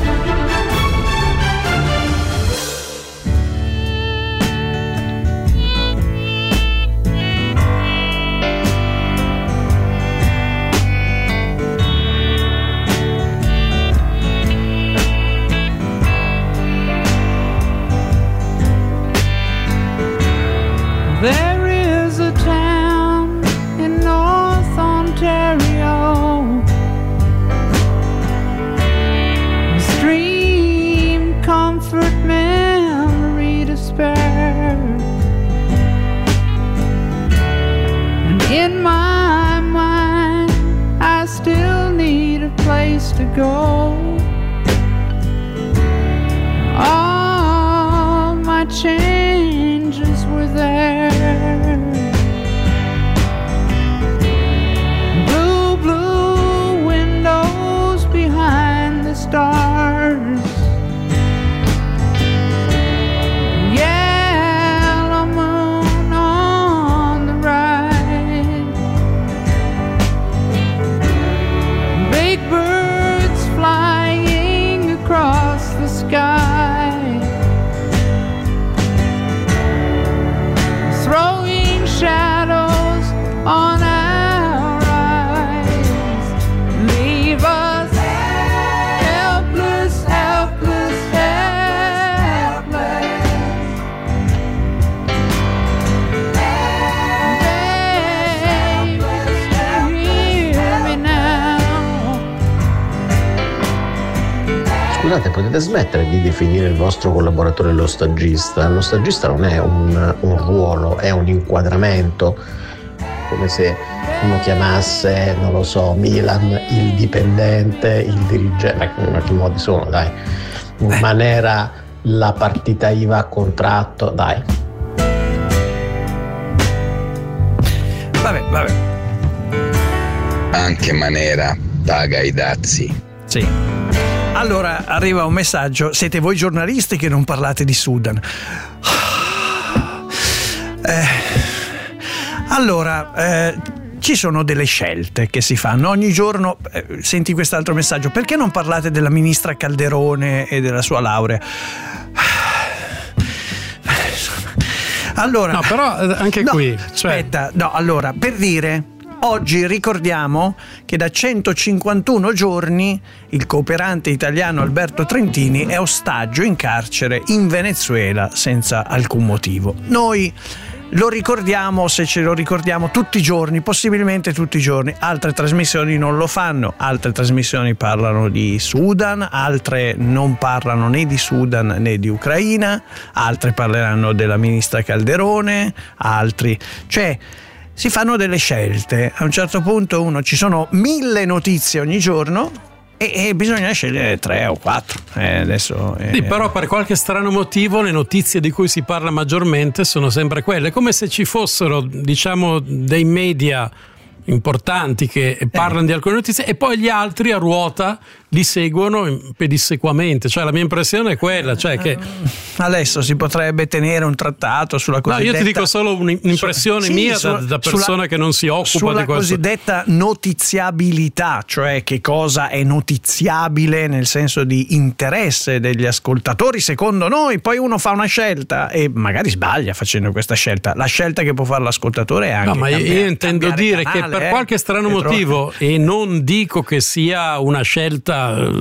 There is a town in North Ontario, a stream, comfort, memory to spare, and in my mind I still need a place to go. All my changes were there. Blue, blue windows behind the stars. Yellow moon on the right. Big birds flying across the sky. scusate, potete smettere di definire il vostro collaboratore lo stagista? Lo stagista non è un ruolo, è un inquadramento, come se uno chiamasse, non lo so, Milan il dipendente, il dirigente, ma che modi sono, dai, Manera la partita IVA a contratto, dai. Vabbè. Anche Manera paga i dazi. Sì. Allora arriva un messaggio: siete voi giornalisti che non parlate di Sudan. Ci sono delle scelte che si fanno ogni giorno. Senti quest'altro messaggio: perché non parlate della ministra Calderone e della sua laurea? Allora, no, però anche qui aspetta, allora, per dire, oggi ricordiamo che da 151 giorni il cooperante italiano Alberto Trentini è ostaggio in carcere in Venezuela senza alcun motivo. Noi lo ricordiamo, se ce lo ricordiamo, tutti i giorni, possibilmente tutti i giorni. Altre trasmissioni non lo fanno, altre trasmissioni parlano di Sudan, altre non parlano né di Sudan né di Ucraina, altre parleranno della ministra Calderone, altri, cioè si fanno delle scelte. A un certo punto ci sono 1000 notizie ogni giorno e bisogna scegliere 3 o 4. Adesso sì, però per qualche strano motivo le notizie di cui si parla maggiormente sono sempre quelle, come se ci fossero, diciamo, dei media importanti che parlano di alcune notizie e poi gli altri a ruota li seguono pedissequamente. Cioè la mia impressione è quella, cioè che adesso si potrebbe tenere un trattato sulla cosiddetta, no, io ti dico solo un'impressione mia da persona che non si occupa di questo, cosiddetta notiziabilità, cioè che cosa è notiziabile nel senso di interesse degli ascoltatori secondo noi. Poi uno fa una scelta e magari sbaglia facendo questa scelta. La scelta che può fare l'ascoltatore è anche io intendo dire canale, che per qualche strano motivo, e non dico che sia una scelta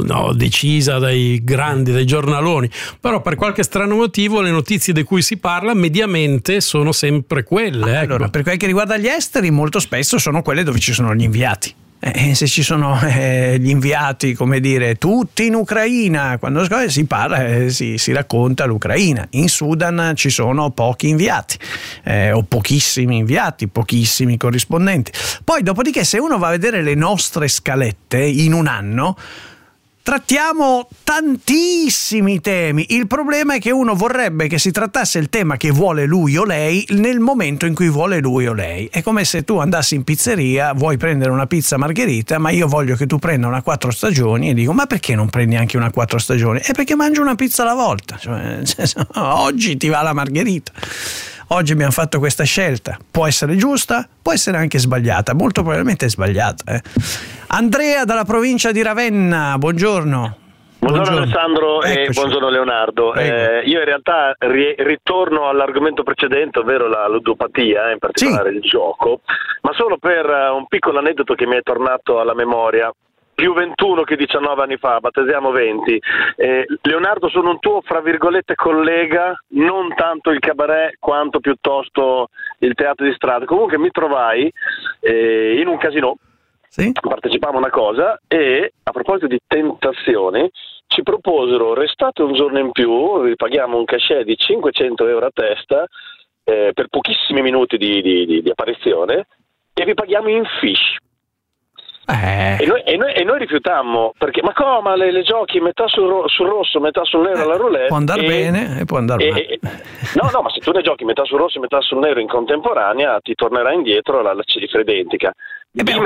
decisa dai grandi, dai giornaloni, però per qualche strano motivo le notizie di cui si parla mediamente sono sempre quelle. Allora, per quel che riguarda gli esteri, molto spesso sono quelle dove ci sono gli inviati. Se ci sono gli inviati, come dire, tutti in Ucraina, quando si parla, si racconta l'Ucraina. In Sudan ci sono pochi inviati, o pochissimi inviati, pochissimi corrispondenti. Poi dopodiché, se uno va a vedere le nostre scalette in un anno, trattiamo tantissimi temi. Il problema è che uno vorrebbe che si trattasse il tema che vuole lui o lei nel momento in cui vuole lui o lei. È come se tu andassi in pizzeria, vuoi prendere una pizza margherita, ma io voglio che tu prenda una 4 stagioni, e dico: ma perché non prendi anche una 4 stagioni? È perché mangio una pizza alla volta. Cioè, oggi ti va la margherita. Oggi abbiamo fatto questa scelta, può essere giusta, può essere anche sbagliata, molto probabilmente è sbagliata. Andrea dalla provincia di Ravenna, buongiorno. Buongiorno Alessandro. E buongiorno Leonardo. Io in realtà ritorno all'argomento precedente, ovvero la ludopatia, in particolare il gioco, ma solo per un piccolo aneddoto che mi è tornato alla memoria. Più 21 che 19 anni fa, battesiamo 20. Leonardo, sono un tuo, fra virgolette, collega, non tanto il cabaret quanto piuttosto il teatro di strada. Comunque mi trovai in un casinò, partecipavo a una cosa e, a proposito di tentazioni, ci proposero: restate un giorno in più, vi paghiamo un cachet di 500 euro a testa per pochissimi minuti di apparizione e vi paghiamo in fish. E noi rifiutammo, perché ma come le giochi metà sul rosso, metà sul nero alla roulette, può andare bene e può andare male. No, ma se tu ne giochi metà sul rosso e metà sul nero in contemporanea, ti tornerà indietro la cifra identica. Ho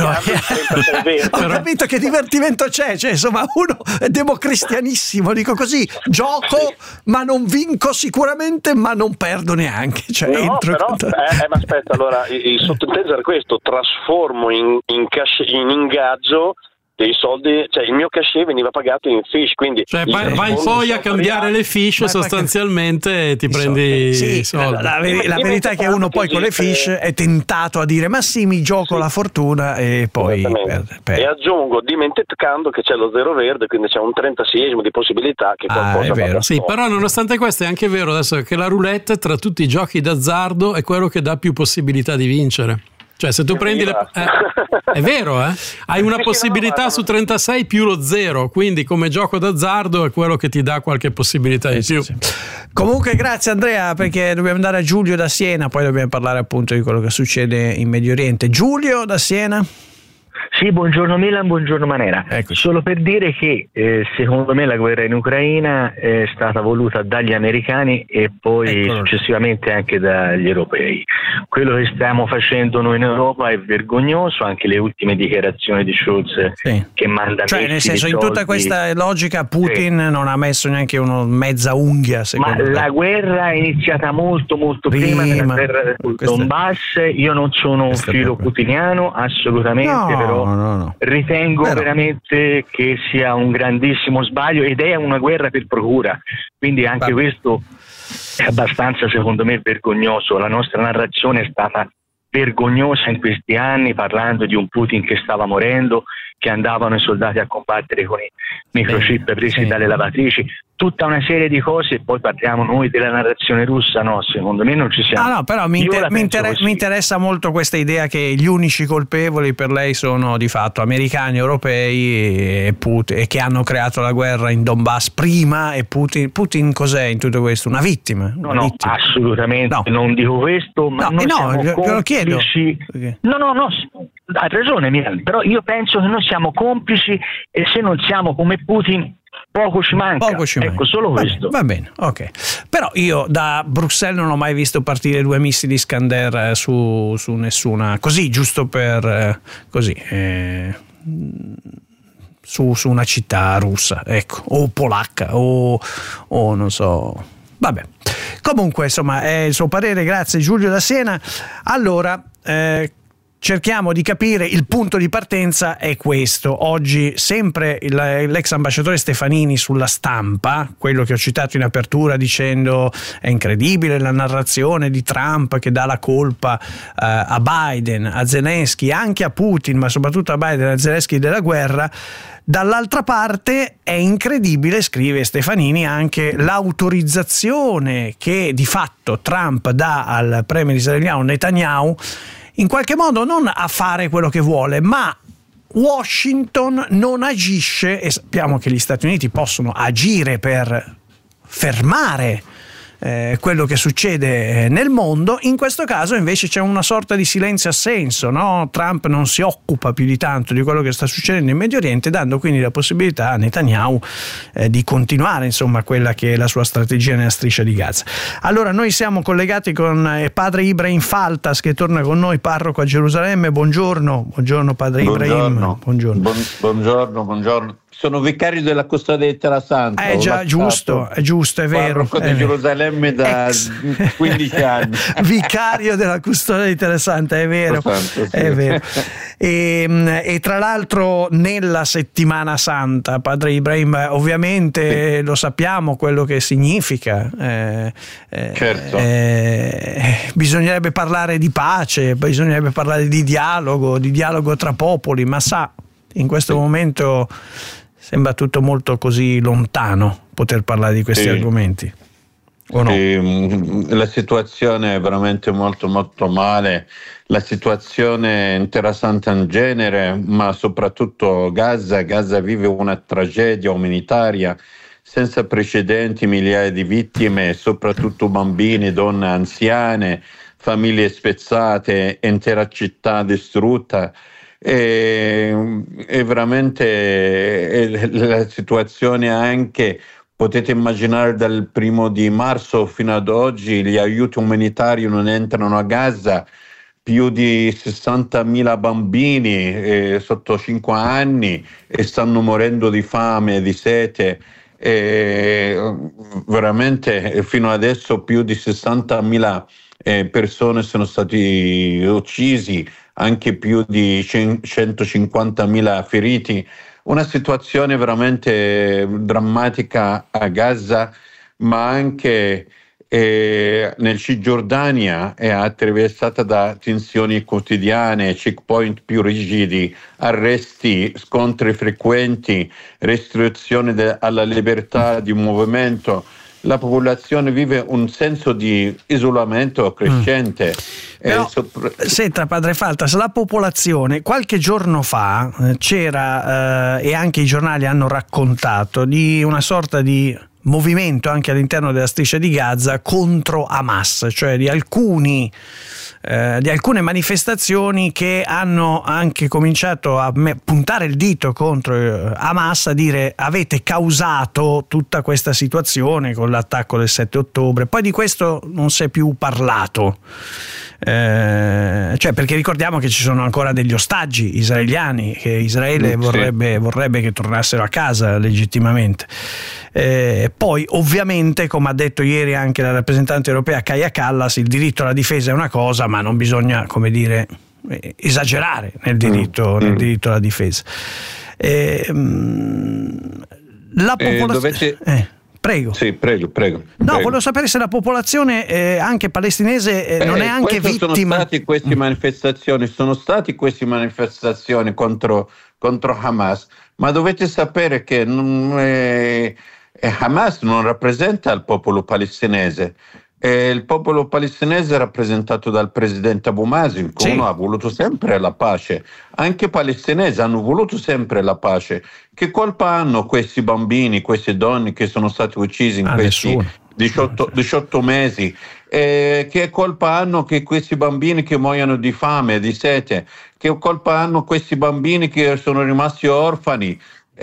capito che divertimento c'è, cioè, insomma, uno è democristianissimo, dico così, gioco ma non vinco sicuramente, ma non perdo neanche, cioè, no, però, ma aspetta, allora il sottinteso era questo: trasformo in ingaggio dei soldi, cioè il mio cachet veniva pagato in fish, quindi vai poi a cambiare le fish sostanzialmente e ti prendi i soldi. La verità è che uno poi con le fish è tentato a dire: ma sì, mi gioco la fortuna, e poi perde. E aggiungo, dimenticando che c'è lo zero verde, quindi c'è un 36esimo di possibilità che qualcosa è vero. Sì, però nonostante questo è anche vero adesso che la roulette, tra tutti i giochi d'azzardo, è quello che dà più possibilità di vincere. Cioè, se tu prendi è vero, hai una possibilità su 36 più lo 0, quindi come gioco d'azzardo è quello che ti dà qualche possibilità di più. Sì. Comunque grazie Andrea, perché dobbiamo andare a Giulio da Siena, poi dobbiamo parlare appunto di quello che succede in Medio Oriente. Giulio da Siena. Sì, buongiorno Milan, buongiorno Manera. Eccoci. Solo per dire che secondo me la guerra in Ucraina è stata voluta dagli americani e poi successivamente anche dagli europei. Quello che stiamo facendo noi in Europa è vergognoso, anche le ultime dichiarazioni di Scholz che manda cioè nel senso, in tutta questa logica Putin non ha messo neanche mezza unghia, secondo me. La guerra è iniziata molto prima della guerra del Donbass. Io non sono un filo putiniano assolutamente, però ritengo veramente che sia un grandissimo sbaglio ed è una guerra per procura, quindi anche questo è abbastanza, secondo me, vergognoso. La nostra narrazione è stata vergognosa in questi anni, parlando di un Putin che stava morendo, che andavano i soldati a combattere con i microchip presi dalle lavatrici, tutta una serie di cose, e poi parliamo noi della narrazione russa. No, secondo me non ci siamo. No, però mi interessa molto questa idea che gli unici colpevoli per lei sono di fatto americani, europei e Putin, e che hanno creato la guerra in Donbass prima, e Putin cos'è in tutto questo? Una vittima? No, assolutamente non dico questo, ma noi siamo lo chiedo. No, ha ragione Milan, però io penso che noi siamo complici, e se non siamo come Putin poco ci manca. Ecco, solo questo. Va bene, ok. Però io da Bruxelles non ho mai visto partire 2 missili Iskander su nessuna, così giusto per su una città russa, ecco, o polacca o non so. Vabbè. Comunque, insomma, è il suo parere. Grazie Giulio da Siena. Allora, cerchiamo di capire, il punto di partenza è questo. Oggi sempre l'ex ambasciatore Stefanini sulla Stampa, quello che ho citato in apertura dicendo è incredibile la narrazione di Trump che dà la colpa a Biden, a Zelensky, anche a Putin, ma soprattutto a Biden e a Zelensky della guerra. Dall'altra parte è incredibile, scrive Stefanini, anche l'autorizzazione che di fatto Trump dà al premier israeliano Netanyahu, in qualche modo non a fare quello che vuole, ma Washington non agisce, e sappiamo che gli Stati Uniti possono agire per fermare quello che succede nel mondo. In questo caso invece c'è una sorta di silenzio assenso, no? Trump non si occupa più di tanto di quello che sta succedendo in Medio Oriente, dando quindi la possibilità a Netanyahu di continuare, insomma, quella che è la sua strategia nella striscia di Gaza. Allora noi siamo collegati con padre Ibrahim Faltas, che torna con noi, parroco a Gerusalemme. Buongiorno padre Ibrahim. Buongiorno. Sono vicario della Custodia di Terrasanta. È giusto, è vero. Parroco di Gerusalemme da 15 anni. Vicario della Custodia di Terrasanta, è vero. È vero. E tra l'altro nella settimana santa, padre Ibrahim, ovviamente lo sappiamo quello che significa. Certo. Bisognerebbe parlare di pace, bisognerebbe parlare di dialogo tra popoli, ma in questo momento sembra tutto molto così lontano poter parlare di questi argomenti, o no? La situazione è veramente molto male, la situazione in Terra Santa in genere, ma soprattutto Gaza vive una tragedia umanitaria senza precedenti, migliaia di vittime, soprattutto bambini, donne, anziane, famiglie spezzate, intera città distrutta. E veramente la situazione anche, potete immaginare, dal 1 marzo fino ad oggi gli aiuti umanitari non entrano a Gaza, più di 60.000 bambini sotto 5 anni e stanno morendo di fame e di sete, e veramente fino adesso più di 60.000 persone sono stati uccisi, anche più di 150.000 feriti. Una situazione veramente drammatica a Gaza, ma anche nel Cisgiordania è attraversata da tensioni quotidiane, checkpoint più rigidi, arresti, scontri frequenti, restrizioni alla libertà di movimento. la popolazione vive un senso di isolamento crescente. Però, senta padre Faltas, la popolazione qualche giorno fa c'era e anche i giornali hanno raccontato di una sorta di movimento anche all'interno della striscia di Gaza contro Hamas, cioè di alcune manifestazioni che hanno anche cominciato a puntare il dito contro Hamas, a dire avete causato tutta questa situazione con l'attacco del 7 ottobre. Poi di questo non si è più parlato, cioè perché ricordiamo che ci sono ancora degli ostaggi israeliani che Israele vorrebbe che tornassero a casa legittimamente. Poi ovviamente, come ha detto ieri anche la rappresentante europea Kaja Kallas, il diritto alla difesa è una cosa, ma non bisogna, come dire, esagerare nel diritto alla difesa. La popolazione prego. Sì, prego. No, volevo sapere se la popolazione anche palestinese non è anche vittima. Sono stati queste manifestazioni contro Hamas, ma dovete sapere che Hamas non rappresenta il popolo palestinese. Il popolo palestinese è rappresentato dal presidente Abu Mazen, che uno ha voluto sempre la pace. Anche i palestinesi hanno voluto sempre la pace. Che colpa hanno questi bambini, queste donne che sono stati uccisi in questi 18 mesi? Che colpa hanno che questi bambini che muoiono di fame, di sete? Che colpa hanno questi bambini che sono rimasti orfani?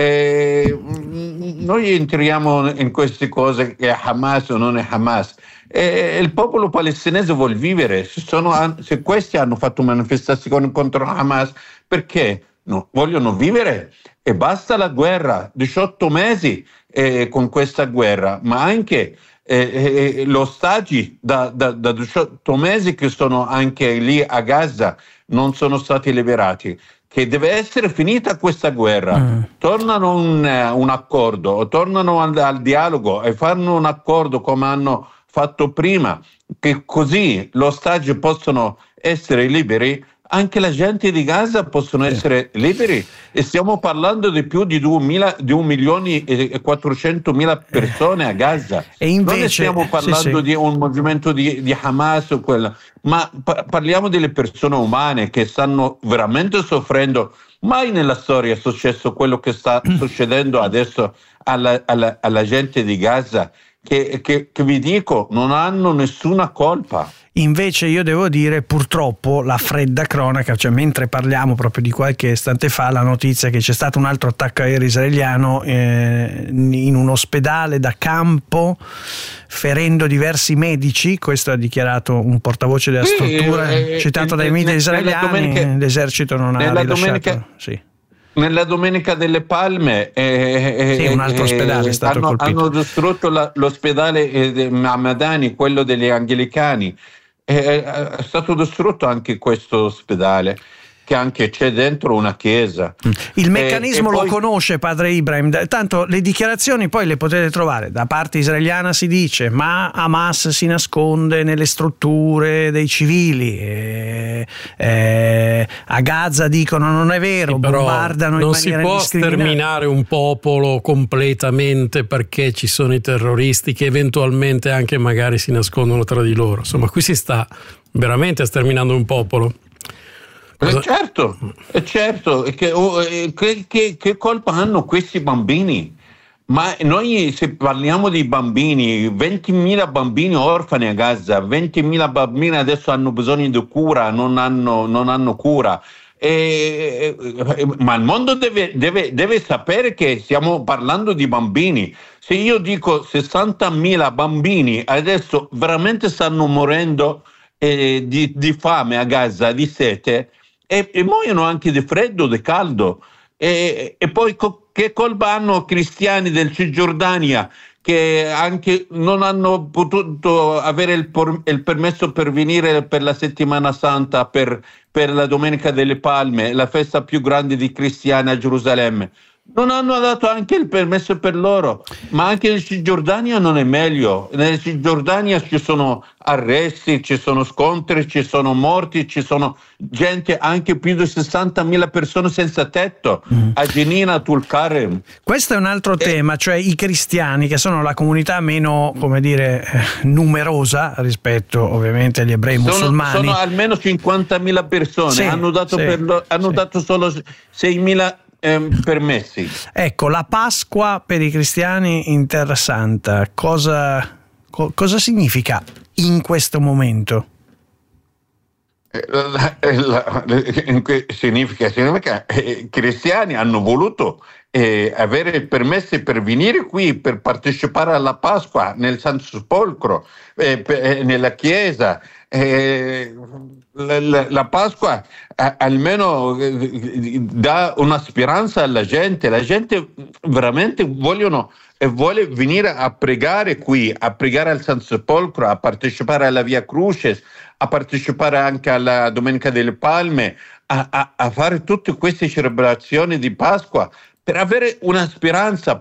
Noi entriamo in queste cose che è Hamas o non è Hamas. Il popolo palestinese vuol vivere. Se questi hanno fatto manifestazioni contro Hamas, perché vogliono vivere e basta la guerra, 18 mesi con questa guerra, ma anche gli ostaggi da 18 mesi che sono anche lì a Gaza non sono stati liberati. Che deve essere finita questa guerra, tornano un accordo, o tornano al dialogo e fanno un accordo come hanno fatto prima, che così gli ostaggi possono essere liberi, anche la gente di Gaza possono essere liberi, e stiamo parlando di più di 1.400.000 persone a Gaza. E invece, non stiamo parlando di un movimento di Hamas o quella, ma parliamo delle persone umane che stanno veramente soffrendo. Mai nella storia è successo quello che sta succedendo adesso alla gente di Gaza, che vi dico non hanno nessuna colpa. Invece io devo dire, purtroppo, la fredda cronaca, cioè mentre parliamo proprio di qualche istante fa, la notizia che c'è stato un altro attacco aereo israeliano in un ospedale da campo, ferendo diversi medici. Questo ha dichiarato un portavoce della struttura citato dai media israeliani. L'esercito non ha rilasciato. Nella Domenica delle Palme un altro ospedale è stato colpito. Hanno distrutto l'ospedale Madani, quello degli anglicani. È stato distrutto anche questo ospedale, che anche c'è dentro una chiesa. Il meccanismo lo conosce padre Ibrahim, tanto le dichiarazioni poi le potete trovare. Da parte israeliana si dice ma Hamas si nasconde nelle strutture dei civili, a Gaza dicono non è vero, bombardano in maniera indiscriminata. Non si può sterminare un popolo completamente perché ci sono i terroristi che eventualmente anche magari si nascondono tra di loro. Insomma, qui si sta veramente sterminando un popolo. Certo, che colpa hanno questi bambini? Ma noi, se parliamo di bambini, 20.000 bambini orfani a Gaza, 20.000 bambini adesso hanno bisogno di cura, non hanno cura. Ma il mondo deve sapere che stiamo parlando di bambini. Se io dico 60.000 bambini adesso veramente stanno morendo di fame a Gaza, di sete, e muoiono anche di freddo, di caldo, e poi che colpa hanno cristiani del Cisgiordania che anche non hanno potuto avere il permesso per venire per la settimana santa, per la Domenica delle Palme, la festa più grande di cristiani a Gerusalemme? Non hanno dato anche il permesso per loro, ma anche in Cisgiordania non è meglio. In Cisgiordania ci sono arresti, ci sono scontri, ci sono morti, ci sono gente, anche più di 60.000 persone senza tetto a Jenin, a Tulkarem. Questo è un altro tema, cioè i cristiani, che sono la comunità meno, come dire, numerosa rispetto ovviamente agli ebrei musulmani. Sono almeno 50.000 persone, Sì, hanno dato solo 6.000 permessi. Ecco, la Pasqua per i cristiani in Terra Santa, cosa significa in questo momento? Significa i cristiani hanno voluto avere il permesso per venire qui, per partecipare alla Pasqua nel Santo Sepolcro, nella chiesa. La Pasqua almeno dà una speranza alla gente. La gente veramente vuole venire a pregare qui, a pregare al Santo Sepolcro, a partecipare alla Via Crucis, a partecipare anche alla Domenica delle Palme, a fare tutte queste celebrazioni di Pasqua per avere una speranza,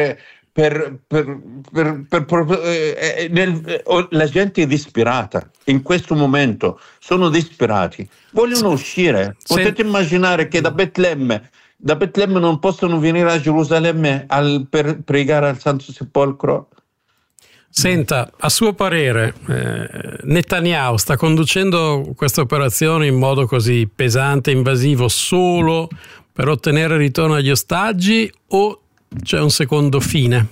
la gente è disperata in questo momento, sono disperati, vogliono uscire. Potete immaginare che da Betlemme non possono venire a Gerusalemme per pregare al Santo Sepolcro? Senta, a suo parere Netanyahu sta conducendo questa operazione in modo così pesante e invasivo solo per ottenere il ritorno agli ostaggi, o c'è un secondo fine?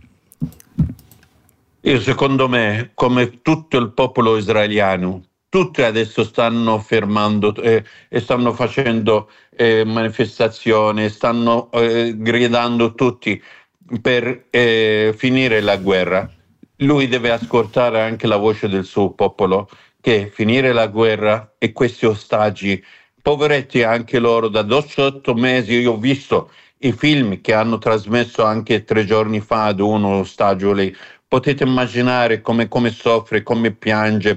Secondo me, come tutto il popolo israeliano, tutti adesso stanno fermando e stanno facendo manifestazioni, stanno gridando tutti per finire la guerra. Lui deve ascoltare anche la voce del suo popolo, che finire la guerra e questi ostaggi, poveretti anche loro, da 18 mesi, io ho visto i film che hanno trasmesso anche 3 giorni fa ad uno ostaggio lì. Potete immaginare come soffre, come piange.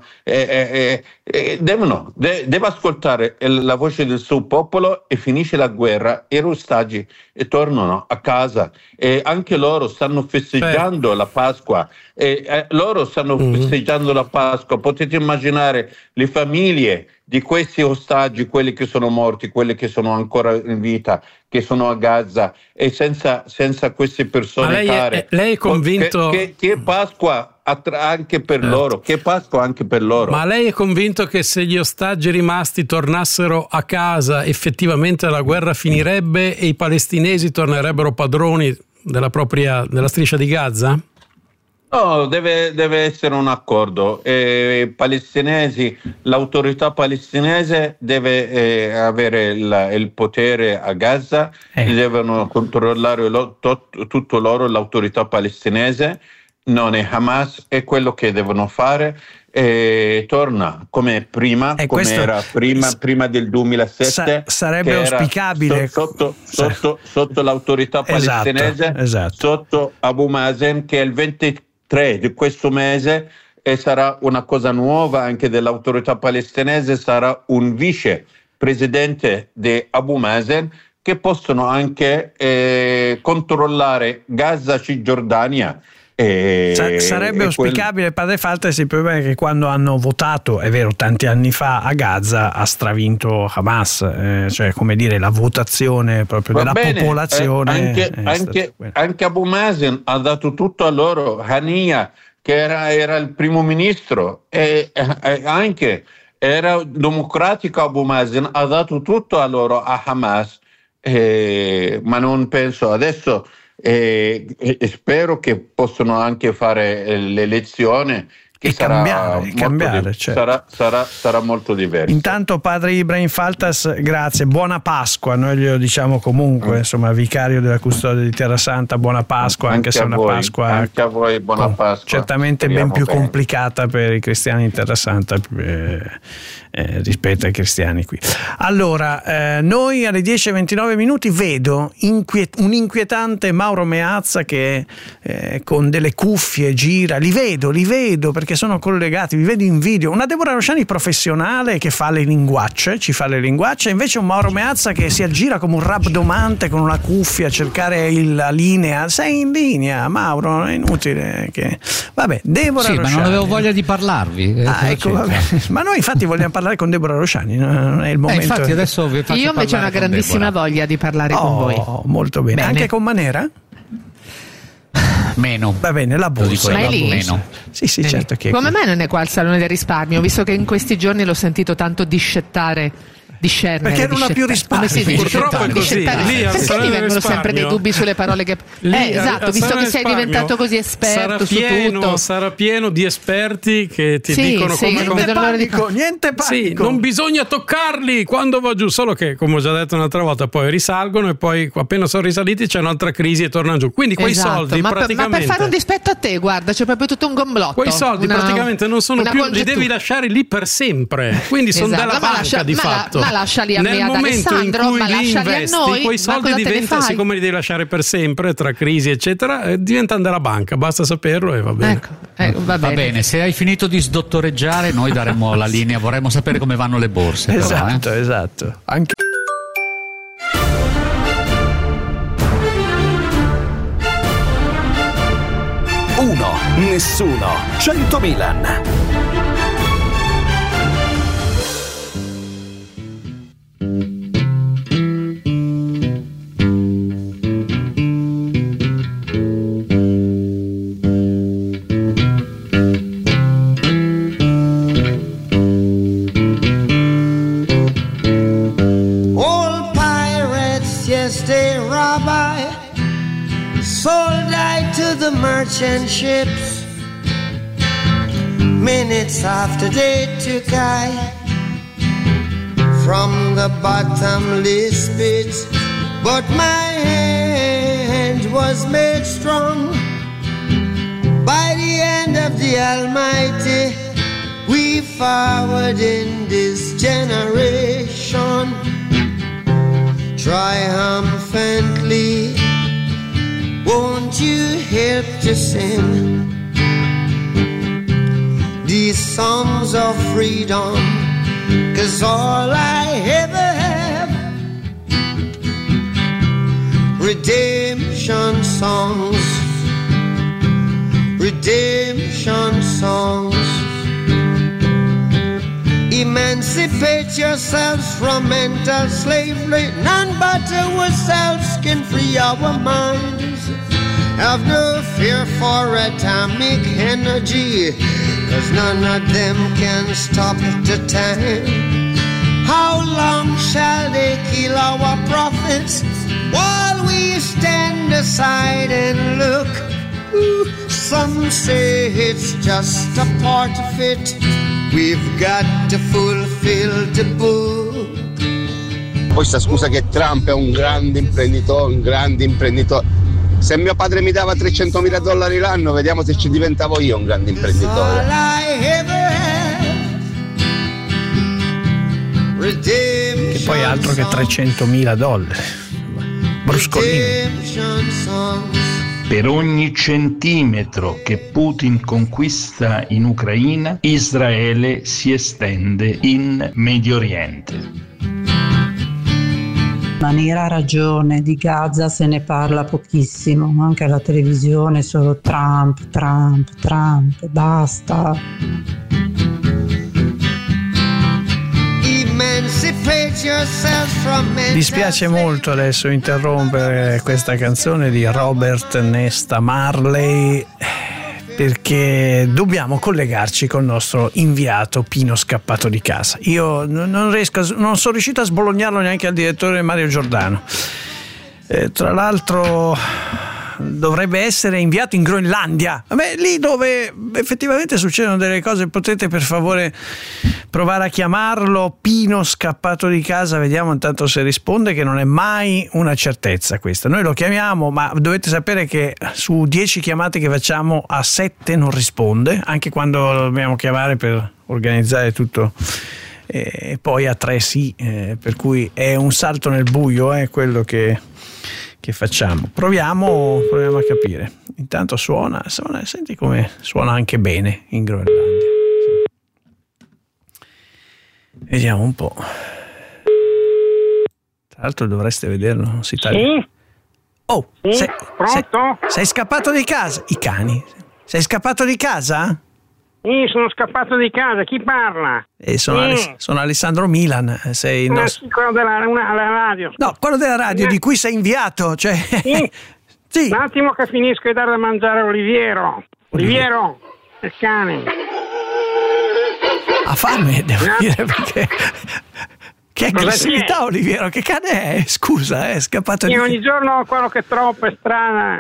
Deve ascoltare la voce del suo popolo e finisce la guerra e gli ostaggi e tornano a casa. E anche loro stanno festeggiando la Pasqua. Festeggiando la Pasqua. Potete immaginare le famiglie di questi ostaggi, quelli che sono morti, quelli che sono ancora in vita, che sono a Gaza, e senza queste persone care. Lei è convinto che Pasqua anche per loro, che Pasqua anche per loro. Ma lei è convinto che se gli ostaggi rimasti tornassero a casa effettivamente la guerra finirebbe e i palestinesi tornerebbero padroni della striscia di Gaza? No, deve essere un accordo. L'autorità palestinese deve avere il potere a Gaza, devono controllare tutto loro, l'autorità palestinese, non è Hamas, è quello che devono fare. Torna come prima, come era prima del 2007. Sarebbe auspicabile sotto l'autorità palestinese, sotto Abu Mazen, che è il 23 di questo mese, e sarà una cosa nuova anche dell'autorità palestinese, sarà un vice presidente di Abu Mazen, che possono anche controllare Gaza, Cisgiordania. Sarebbe auspicabile, padre Faltes. Il problema è che quando hanno votato, è vero, tanti anni fa a Gaza, ha stravinto Hamas, cioè come dire la votazione proprio della popolazione. Anche Abu Mazen ha dato tutto a loro. Hania, che era il primo ministro, e anche era democratico, Abu Mazen ha dato tutto a loro, a Hamas, ma non penso adesso. E spero che possano anche fare l'elezione, che sarà molto diverso. Intanto padre Ibrahim Faltas, grazie, buona Pasqua, noi glielo diciamo comunque, insomma, vicario della custodia di Terra Santa, buona Pasqua, anche se è una Pasqua anche a voi, buona Pasqua, certamente ben più complicata per i cristiani in Terra Santa, rispetto ai cristiani qui. Allora, noi alle 10:29 vedo un inquietante Mauro Meazza che con delle cuffie gira, li vedo perché sono collegati, vi vedo in video, una Deborah Rosciani professionale che fa le linguacce, invece un Mauro Meazza che si aggira come un rabdomante con una cuffia a cercare la linea. Sei in linea, Mauro, è inutile che... Vabbè, Deborah Rosciani. Ma non avevo voglia di parlarvi. Ecco, vabbè. Ma noi infatti vogliamo parlare con Deborah Rosciani, non è il momento. Infatti adesso vi faccio io invece ho una grandissima voglia di parlare con voi. Molto bene. Anche con Manera? Meno. Va bene, la borsa. Ma è lì? Meno. Sì, certo che... Come mai non è qua al Salone del Risparmio? Visto che in questi giorni l'ho sentito tanto discernere. Perché non ha più risparmio. Purtroppo è così. Perché mi vengono sempre dei dubbi sulle parole che... esatto, visto che sei diventato così esperto su tutto. Sarà pieno di esperti che ti dicono come... Niente panico. Sì, non bisogna toccarli quando va giù, solo che, come ho già detto un'altra volta, poi risalgono e poi appena sono risaliti c'è un'altra crisi e tornano giù. Quindi quei soldi praticamente... Ma per fare un dispetto a te, guarda, c'è proprio tutto un gomblotto. Quei soldi praticamente non sono più... Li devi lasciare lì per sempre. Quindi sono della banca di fatto. Lasciali a nel me, ad momento in Alessandro, cui ma li lasciali investi, a noi, quei soldi diventano, siccome li devi lasciare per sempre tra crisi eccetera, diventano della banca, basta saperlo e va bene. Va bene. Se hai finito di sdottoreggiare noi daremo la linea, vorremmo sapere come vanno le borse. Esatto. Anche Uno, nessuno, 100 Milan. Merchant ships, minutes after they took I from the bottomless pit, but my hand was made strong by the hand of the Almighty. We forward in this generation triumphantly. Won't you help to sing these songs of freedom? 'Cause all I ever have, redemption songs, redemption songs. Emancipate yourselves from mental slavery. None but ourselves can free our minds. Have no fear for atomic energy, 'cause none of them can stop the time. How long shall they kill our prophets while we stand aside and look? Some say it's just a part of it. We've got to fulfill the book. Poi sta scusa che Trump è un grande imprenditore. Se mio padre mi dava $300.000 l'anno, vediamo se ci diventavo io un grande imprenditore. Che poi altro che $300.000. Bruscolini. Per ogni centimetro che Putin conquista in Ucraina, Israele si estende in Medio Oriente. Manera ha ragione, di Gaza se ne parla pochissimo, anche alla televisione solo Trump, basta. Mi dispiace molto adesso interrompere questa canzone di Robert Nesta Marley, perché dobbiamo collegarci col nostro inviato Pino scappato di casa. Io non sono riuscito a sbolognarlo neanche al direttore Mario Giordano. Tra l'altro dovrebbe essere inviato in Groenlandia, lì dove effettivamente succedono delle cose. Potete per favore provare a chiamarlo Pino scappato di casa, vediamo intanto se risponde, che non è mai una certezza questa. Noi lo chiamiamo, ma dovete sapere che su 10 chiamate che facciamo a 7 non risponde, anche quando lo dobbiamo chiamare per organizzare tutto e poi a 3 sì, per cui è un salto nel buio, è quello che facciamo. Proviamo a capire. Intanto suona, senti come suona anche bene in Groenlandia. Vediamo un po'. Tra l'altro dovreste vederlo, non si taglia. Sì? Oh, sì? Pronto? Sei scappato di casa? I cani. Sei scappato di casa? Sì, sono scappato di casa. Chi parla? Sono Alessandro Milan. Sei il nostro... quello della radio. No, quello della radio di cui sei inviato. Cioè... Sì. Sì. Un attimo che finisco di dare da mangiare a Oliviero. Oliviero, il cane. Ha fame, devo dire, perché... Che aggressività, Oliviero, che cane è? Scusa, è scappato di... ogni giorno quello che trovo è strana.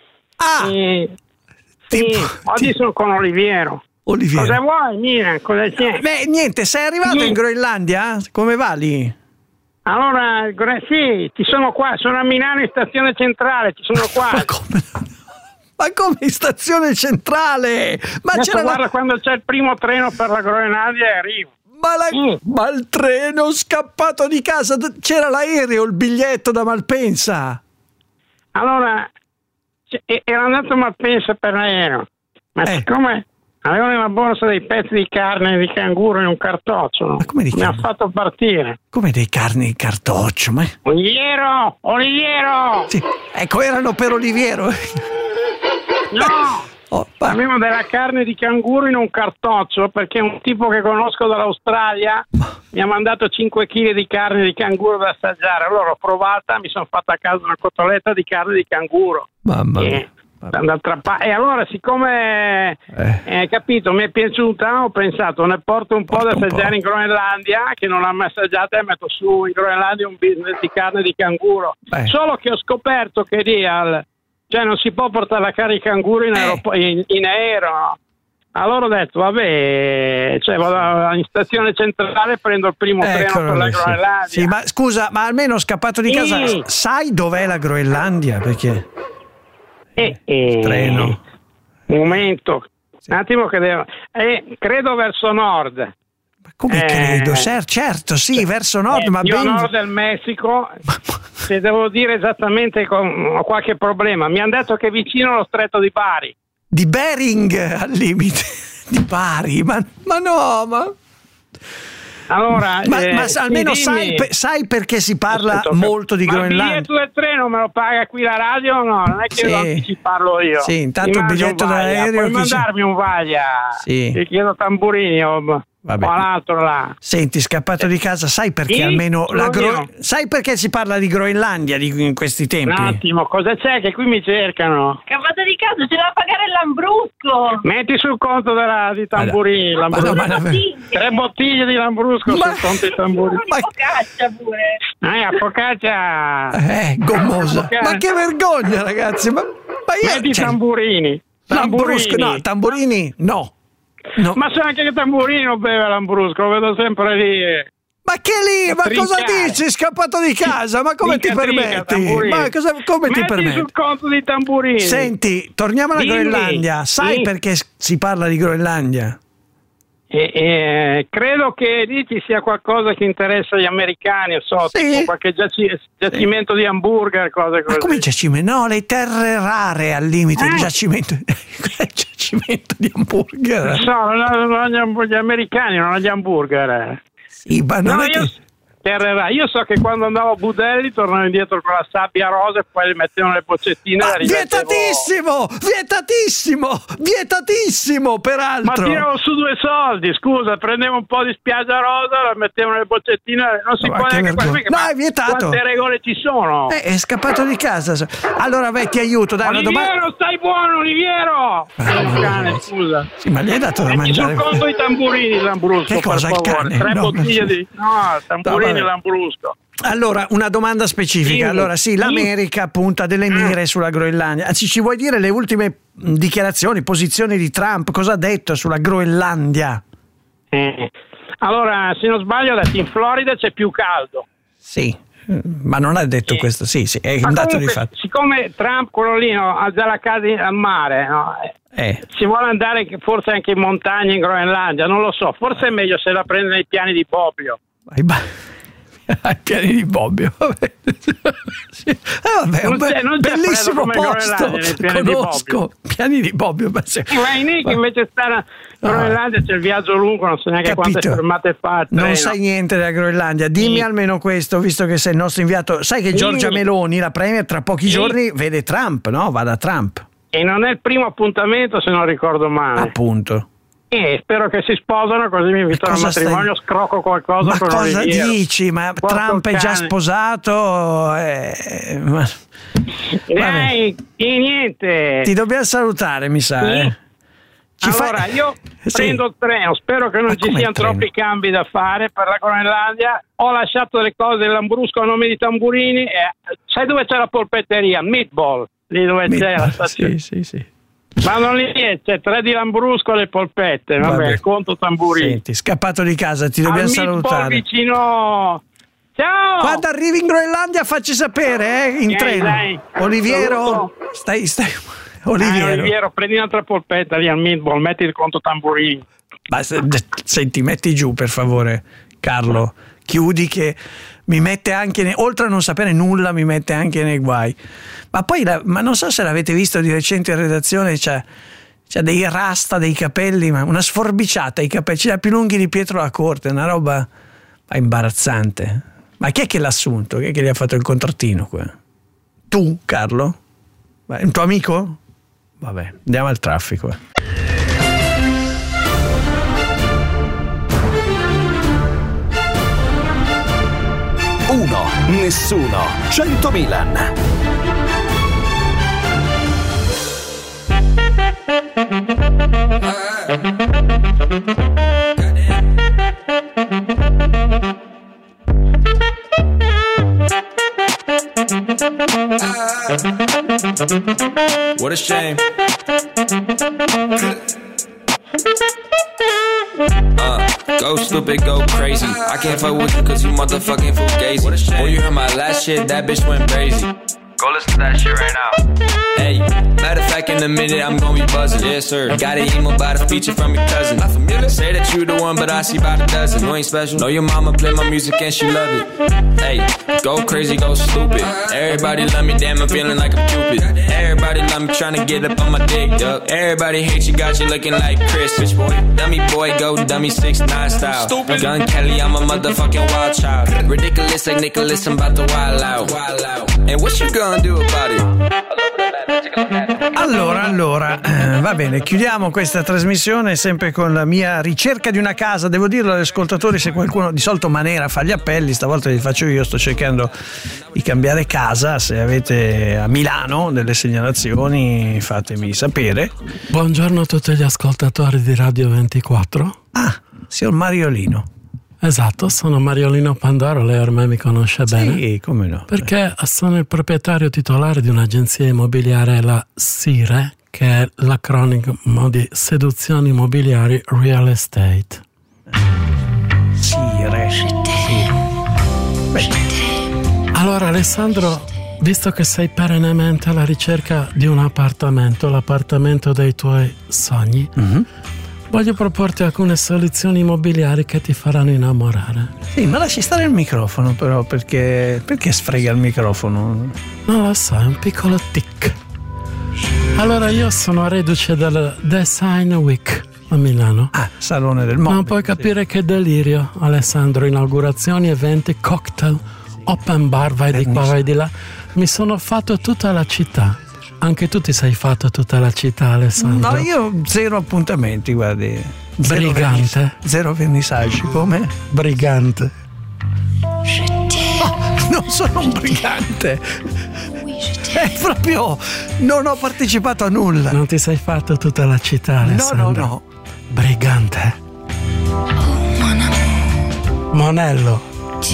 Oggi sono con Oliviero. Cosa vuoi, Milan? Cosa c'è? Beh, niente, sei arrivato in Groenlandia? Come va lì? Allora, sì, ci sono qua, sono a Milano in stazione centrale, ci sono qua. Ma come in stazione centrale? Ma adesso guarda, quando c'è il primo treno per la Groenlandia arrivo. Ma il treno scappato di casa, c'era l'aereo, il biglietto da Malpensa. Allora, era andato a Malpensa per l'aereo, ma siccome avevo nella borsa dei pezzi di carne di canguro in un cartoccio, mi ha fatto partire. Come dei carni di cartoccio? Ma... Oliviero! Sì, ecco, erano per Oliviero. No! Avevo della carne di canguro in un cartoccio perché un tipo che conosco dall'Australia mi ha mandato 5 kg di carne di canguro da assaggiare. Allora l'ho provata, mi sono fatta a casa una cotoletta di carne di canguro. Mamma mia. E allora, siccome capito, mi è piaciuta, ho pensato ne porto un po' da assaggiare in Groenlandia, che non l'ha mai assaggiata, e metto su in Groenlandia un business di carne di canguro. Solo che ho scoperto che lì cioè non si può portare la carne di canguro in aereo. Allora ho detto vabbè, cioè vado in stazione centrale e prendo il primo treno per la Groenlandia. Sì, ma scusa, ma almeno scappato di casa, sai dov'è la Groenlandia? Perché treno. Un momento, un attimo che devo... credo verso nord. Ma come credo? Certo, sì, verso nord, ma io nord del Messico. Se devo dire esattamente, ho qualche problema. Mi hanno detto che è vicino allo stretto di Bari. Di Bering al limite di Bari, ma no. Allora, ma almeno sai perché si parla molto di Groenlandia. Ma il biglietto del treno me lo paga qui la radio? No, non è che lo anticiparlo io. Sì, intanto il biglietto dell'aereo. Puoi mandarmi un vaglia. Sì. Ti chiedo tamburini o l'altro là. Senti, scappato di casa, sai perché almeno sai perché si parla di Groenlandia in questi tempi? Un attimo, cosa c'è che qui mi cercano? Scappato di casa, ce la pagare il Lambrusco. Metti sul conto di tamburini, Lambrusco. 3 bottiglie di Lambrusco sul conto di tamburini. Ma focaccia pure. A focaccia. Gommosa. Ma che vergogna, ragazzi. Ma io, metti tamburini. Lambrusco, no, tamburini no. Ma se anche che tamburino beve Lambrusco, lo vedo sempre lì. Ma che lì? Ma cosa dici? Scappato di casa? Ma come ti permetti? Ma come ti permetti? Sul conto di tamburini. Senti, torniamo alla Groenlandia. Sai perché si parla di Groenlandia? Credo che lì ci sia qualcosa che interessa gli americani, tipo qualche giacimento di hamburger, cose così. Ma come giacimento? No, le terre rare al limite, il giacimento di hamburger. No, gli americani non hanno gli hamburger. Sì, ma non è che... Io so che quando andavo a Budelli tornavo indietro con la sabbia rosa e poi li mettevano le boccettine. Vietatissimo, peraltro. Ma tiravo su 2 soldi, scusa, prendevo un po' di spiaggia rosa, la mettevano le boccettine, non si può neanche fare. No, è vietato. Quante regole ci sono? È scappato di casa. Allora, ti aiuto, dai. Oliviero, stai buono, Oliviero! Il cane, scusa. Sì, ma gli hai dato da mangiare. Sul conto i tamburini, Lambrusco, che cosa, per favore. il cane? 3 bottiglie di... No, tamburini. Lambrusco. Allora, una domanda specifica. Allora, l'America punta delle mire sulla Groenlandia. Anzi, ci vuoi dire le ultime dichiarazioni, posizioni di Trump? Cosa ha detto sulla Groenlandia? Allora, se non sbaglio, ha detto in Florida c'è più caldo. Sì, ma non ha detto questo. Sì, è un dato di fatto. Siccome Trump, quello lì, ha già la casa al mare, no? si vuole andare forse anche in montagna in Groenlandia, non lo so, forse è meglio se la prende nei piani di Bobbio. Piani di Bobbio, vabbè. Sì. Non bellissimo posto, conosco piani di Bobbio. Vai lì che invece stare a Groenlandia c'è il viaggio lungo, non so neanche quante fermate fa. Non sai niente della Groenlandia, dimmi almeno questo, visto che sei il nostro inviato. Sai che Giorgia Meloni, la premier, tra pochi giorni vede Trump, no? Va da Trump. E non è il primo appuntamento, se non ricordo male. Appunto. Spero che si sposano, così mi invitano al matrimonio, scrocco qualcosa. Ma con cosa Oliviero. dici? Ma Trump è già sposato? Niente. Ti dobbiamo salutare, mi sa. Allora, io prendo il treno, spero che non ci siano troppi cambi da fare per la Groenlandia. Ho lasciato le cose in Lambrusco a nome di Tamburini. Sai dove c'è la polpetteria? Meatball, lì dove c'è la stazione. Sì. Vado lì, c'è 3 di Lambrusco le polpette, vabbè, conto Tamburini. Senti, scappato di casa, ti dobbiamo salutare. Vicino. Ciao! Quando arrivi in Groenlandia facci sapere, in treno. Dai. Oliviero, stai. Oliviero, prendi un'altra polpetta lì al Meatball, metti il conto Tamburini. Senti, metti giù per favore, Carlo. Chiudi che mi mette anche oltre a non sapere nulla, mi mette anche nei guai. Ma poi ma non so se l'avete visto di recente in redazione, c'è dei rasta, dei capelli, ma una sforbiciata, i capelli ce li ha più lunghi di Pietro la Corte, una roba imbarazzante. Ma chi è che l'ha assunto? Chi è che gli ha fatto il contrattino qua? Tu, Carlo? Un tuo amico? Vabbè, andiamo al traffico. 1, nessuno, 100 Milan. What a shame. Go stupid, go crazy. I can't fuck with you cause you motherfucking fugazi. Boy, you heard my last shit, that bitch went crazy. Go listen to that shit right now. Hey, matter of fact, in a minute I'm gonna be buzzing. Yes, sir. Got an email about a feature from your cousin. Not familiar. Say that you the one, but I see about a dozen. You ain't special. Know your mama play my music and she love it. Hey, go crazy, go stupid. Everybody love me, damn, I'm feeling like I'm Cupid. Everybody love me, trying to get up on my dick, yup. Everybody hate you, got you looking like Chris. Bitch boy, dummy boy, go dummy 6ix9ine style. Stupid. Gun Kelly, I'm a motherfucking wild child. Ridiculous like Nicholas, I'm about to wild out. And what you gonna do about it? Allora, va bene, chiudiamo questa trasmissione sempre con la mia ricerca di una casa. Devo dirlo agli ascoltatori, se qualcuno, di solito Manera fa gli appelli, stavolta li faccio io, sto cercando di cambiare casa. Se avete a Milano delle segnalazioni fatemi sapere. Buongiorno a tutti gli ascoltatori di Radio 24. Signor Mariolino. Esatto, sono Mariolino Pandoro, lei ormai mi conosce bene. Sì, come no. Perché sono il proprietario titolare di un'agenzia immobiliare, la SIRE, che è l'acronimo di Seduzioni Immobiliari Real Estate. SIRE. Allora Alessandro, visto che sei perennemente alla ricerca di un appartamento, l'appartamento dei tuoi sogni, voglio proporti alcune soluzioni immobiliari che ti faranno innamorare. Sì, ma lasci stare il microfono però, perché sfrega il microfono? Non lo so, è un piccolo tic. Allora, io sono reduce dal Design Week a Milano. Salone del mondo. Non puoi capire che delirio, Alessandro. Inaugurazioni, eventi, cocktail, open bar, vai di qua, vai di là. Mi sono fatto tutta la città. Anche tu ti sei fatto tutta la città, Alessandro? No, io 0 appuntamenti, guardi. Brigante. 0 vernissaggi, come? Brigante. Non sono un brigante. È proprio... non ho partecipato a nulla. Non ti sei fatto tutta la città, Alessandro? No. Brigante. Monello.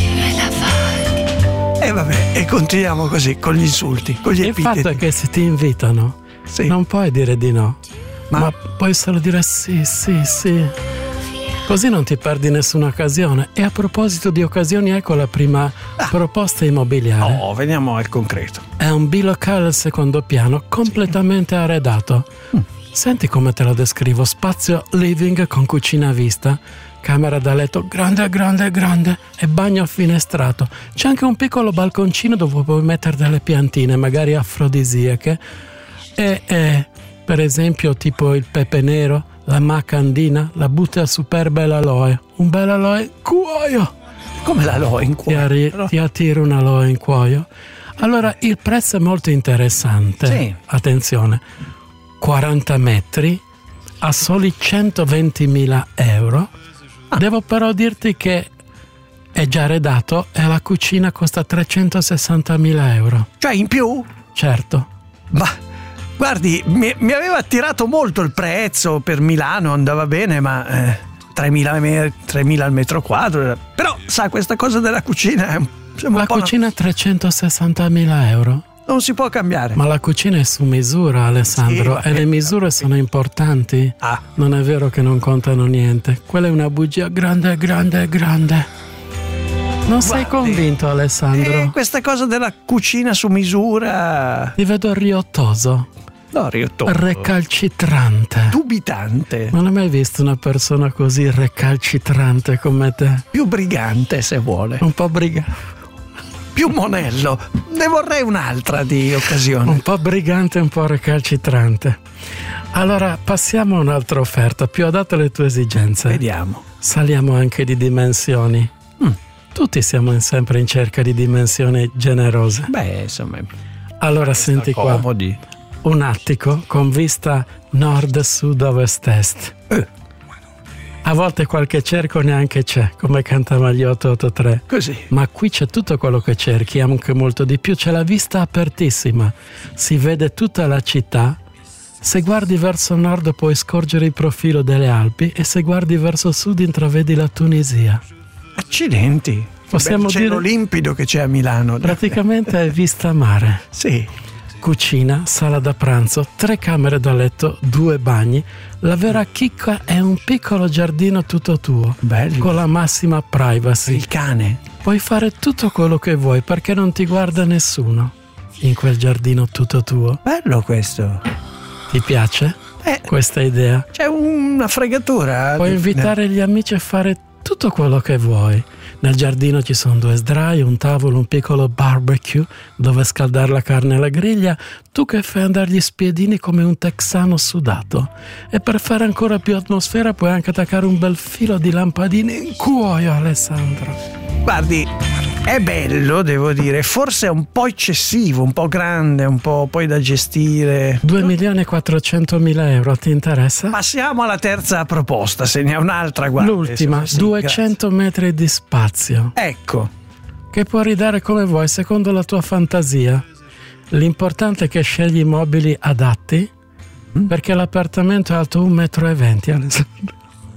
E vabbè, e continuiamo così, con gli insulti, con gli epiteti. Il fatto è che se ti invitano, non puoi dire di no, ma puoi solo dire sì. Così non ti perdi nessuna occasione. E a proposito di occasioni, ecco la prima proposta immobiliare. Veniamo al concreto. È un bilocale al secondo piano, completamente arredato. Senti come te lo descrivo: spazio living con cucina a vista, camera da letto grande e bagno finestrato. C'è anche un piccolo balconcino dove puoi mettere delle piantine, magari afrodisiache, e per esempio tipo il pepe nero, la maca andina, la butea superba e l'aloe. Un bel aloe cuoio. Come l'aloe in cuoio? Ti attira un aloe in cuoio. Allora il prezzo è molto interessante. Sì. Attenzione, 40 metri a soli 120.000 euro. Devo però dirti che è già arredato e la cucina costa 360.000 euro. Cioè in più? Certo. Ma guardi, mi aveva attirato molto il prezzo per Milano, andava bene, ma 3.000 al metro quadro. Però sa, questa cosa della cucina è la cucina 360.000 euro. Non si può cambiare. Ma la cucina è su misura, Alessandro, sì, e le misure sono importanti. Non è vero che non contano niente. Quella è una bugia grande. Non sei convinto, Alessandro? Questa cosa della cucina su misura... Ti vedo riottoso. No, riottoso. Recalcitrante. Dubitante. Non hai mai visto una persona così recalcitrante come te? Più brigante, se vuole. Un po' brigante. Più monello. Ne vorrei un'altra di occasione. Un po' brigante, un po' recalcitrante. Allora, passiamo a un'altra offerta più adatta alle tue esigenze. Vediamo. Saliamo anche di dimensioni. Tutti siamo sempre in cerca di dimensioni generose. Beh, insomma. Allora, senti qua. Comodi. Un attico con vista nord, sud, ovest, est. A volte qualche cerco neanche c'è, come Cantamaglio 883. Così. Ma qui c'è tutto quello che cerchi, anche molto di più. C'è la vista apertissima, si vede tutta la città. Se guardi verso nord puoi scorgere il profilo delle Alpi e se guardi verso sud intravedi la Tunisia. Accidenti. Possiamo dire cielo limpido che c'è a Milano. Praticamente è vista mare. Sì. Cucina, sala da pranzo, 3 camere da letto, 2 bagni. La vera chicca è un piccolo giardino tutto tuo. Bello. Con la massima privacy. Il cane. Puoi fare tutto quello che vuoi perché non ti guarda nessuno in quel giardino tutto tuo. Bello questo. Ti piace questa idea? C'è una fregatura. Puoi invitare gli amici a fare tutto quello che vuoi. Nel giardino ci sono 2 sdraio, un tavolo, un piccolo barbecue dove scaldare la carne alla griglia. Tu che fai andare gli spiedini come un texano sudato. E per fare ancora più atmosfera puoi anche attaccare un bel filo di lampadine in cuoio, Alessandro. Guardi, è bello, devo dire, forse è un po' eccessivo, un po' grande, un po' poi da gestire. 2.400.000 euro, ti interessa? Passiamo alla terza proposta, se ne ha un'altra, guarda. L'ultima, sì, 200 metri di spazio. Ecco. Che puoi ridare come vuoi, secondo la tua fantasia. L'importante è che scegli i mobili adatti, perché l'appartamento è alto 1,20 metri, Alessandro.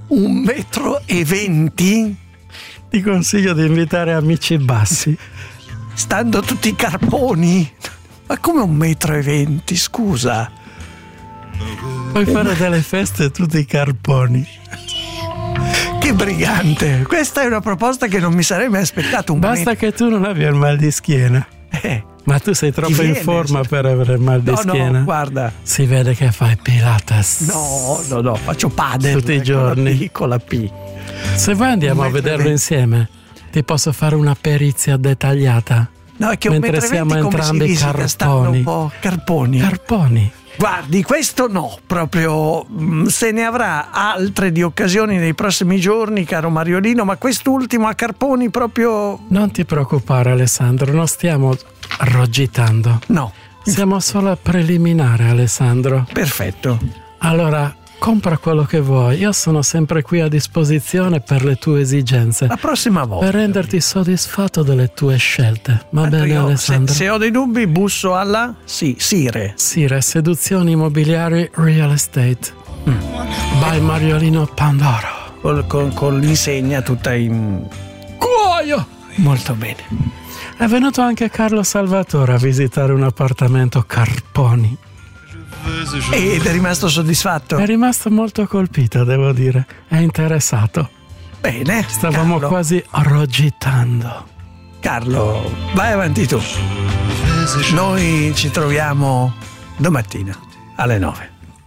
1,20 m? Ti consiglio di invitare amici bassi. Stando tutti i carponi? Ma come 1,20 m? Scusa. Puoi fare delle feste tutti i carponi. Che brigante. Questa è una proposta che non mi sarei mai aspettato. Basta che tu non abbia il mal di schiena. Ma tu sei troppo in forma per avere il mal di schiena. No, guarda. Si vede che fai Pilates. No, faccio padel tutti i giorni. Con la P. Se vuoi andiamo a vederlo insieme. Ti posso fare una perizia dettagliata. No, è che mentre siamo entrambi carponi. Un po' carponi. Guardi, questo no, proprio se ne avrà altre di occasioni nei prossimi giorni, caro Mariolino, ma quest'ultimo a carponi proprio... Non ti preoccupare, Alessandro, non stiamo rogitando. No. Siamo solo a preliminare, Alessandro. Perfetto. Allora, compra quello che vuoi, io sono sempre qui a disposizione per le tue esigenze. La prossima volta. Per renderti soddisfatto delle tue scelte. Va bene, Alessandro? Se ho dei dubbi busso alla Sire. Sire, seduzioni immobiliari real estate. By Mariolino Pandoro. Con l'insegna tutta in... cuoio! Molto bene. È venuto anche Carlo Salvatore a visitare un appartamento Carponi. Ed è rimasto soddisfatto? È rimasto molto colpito, devo dire. È interessato. Bene. Stavamo Carlo. quasi rogitando. Carlo, vai avanti tu. Noi ci troviamo domattina alle 9.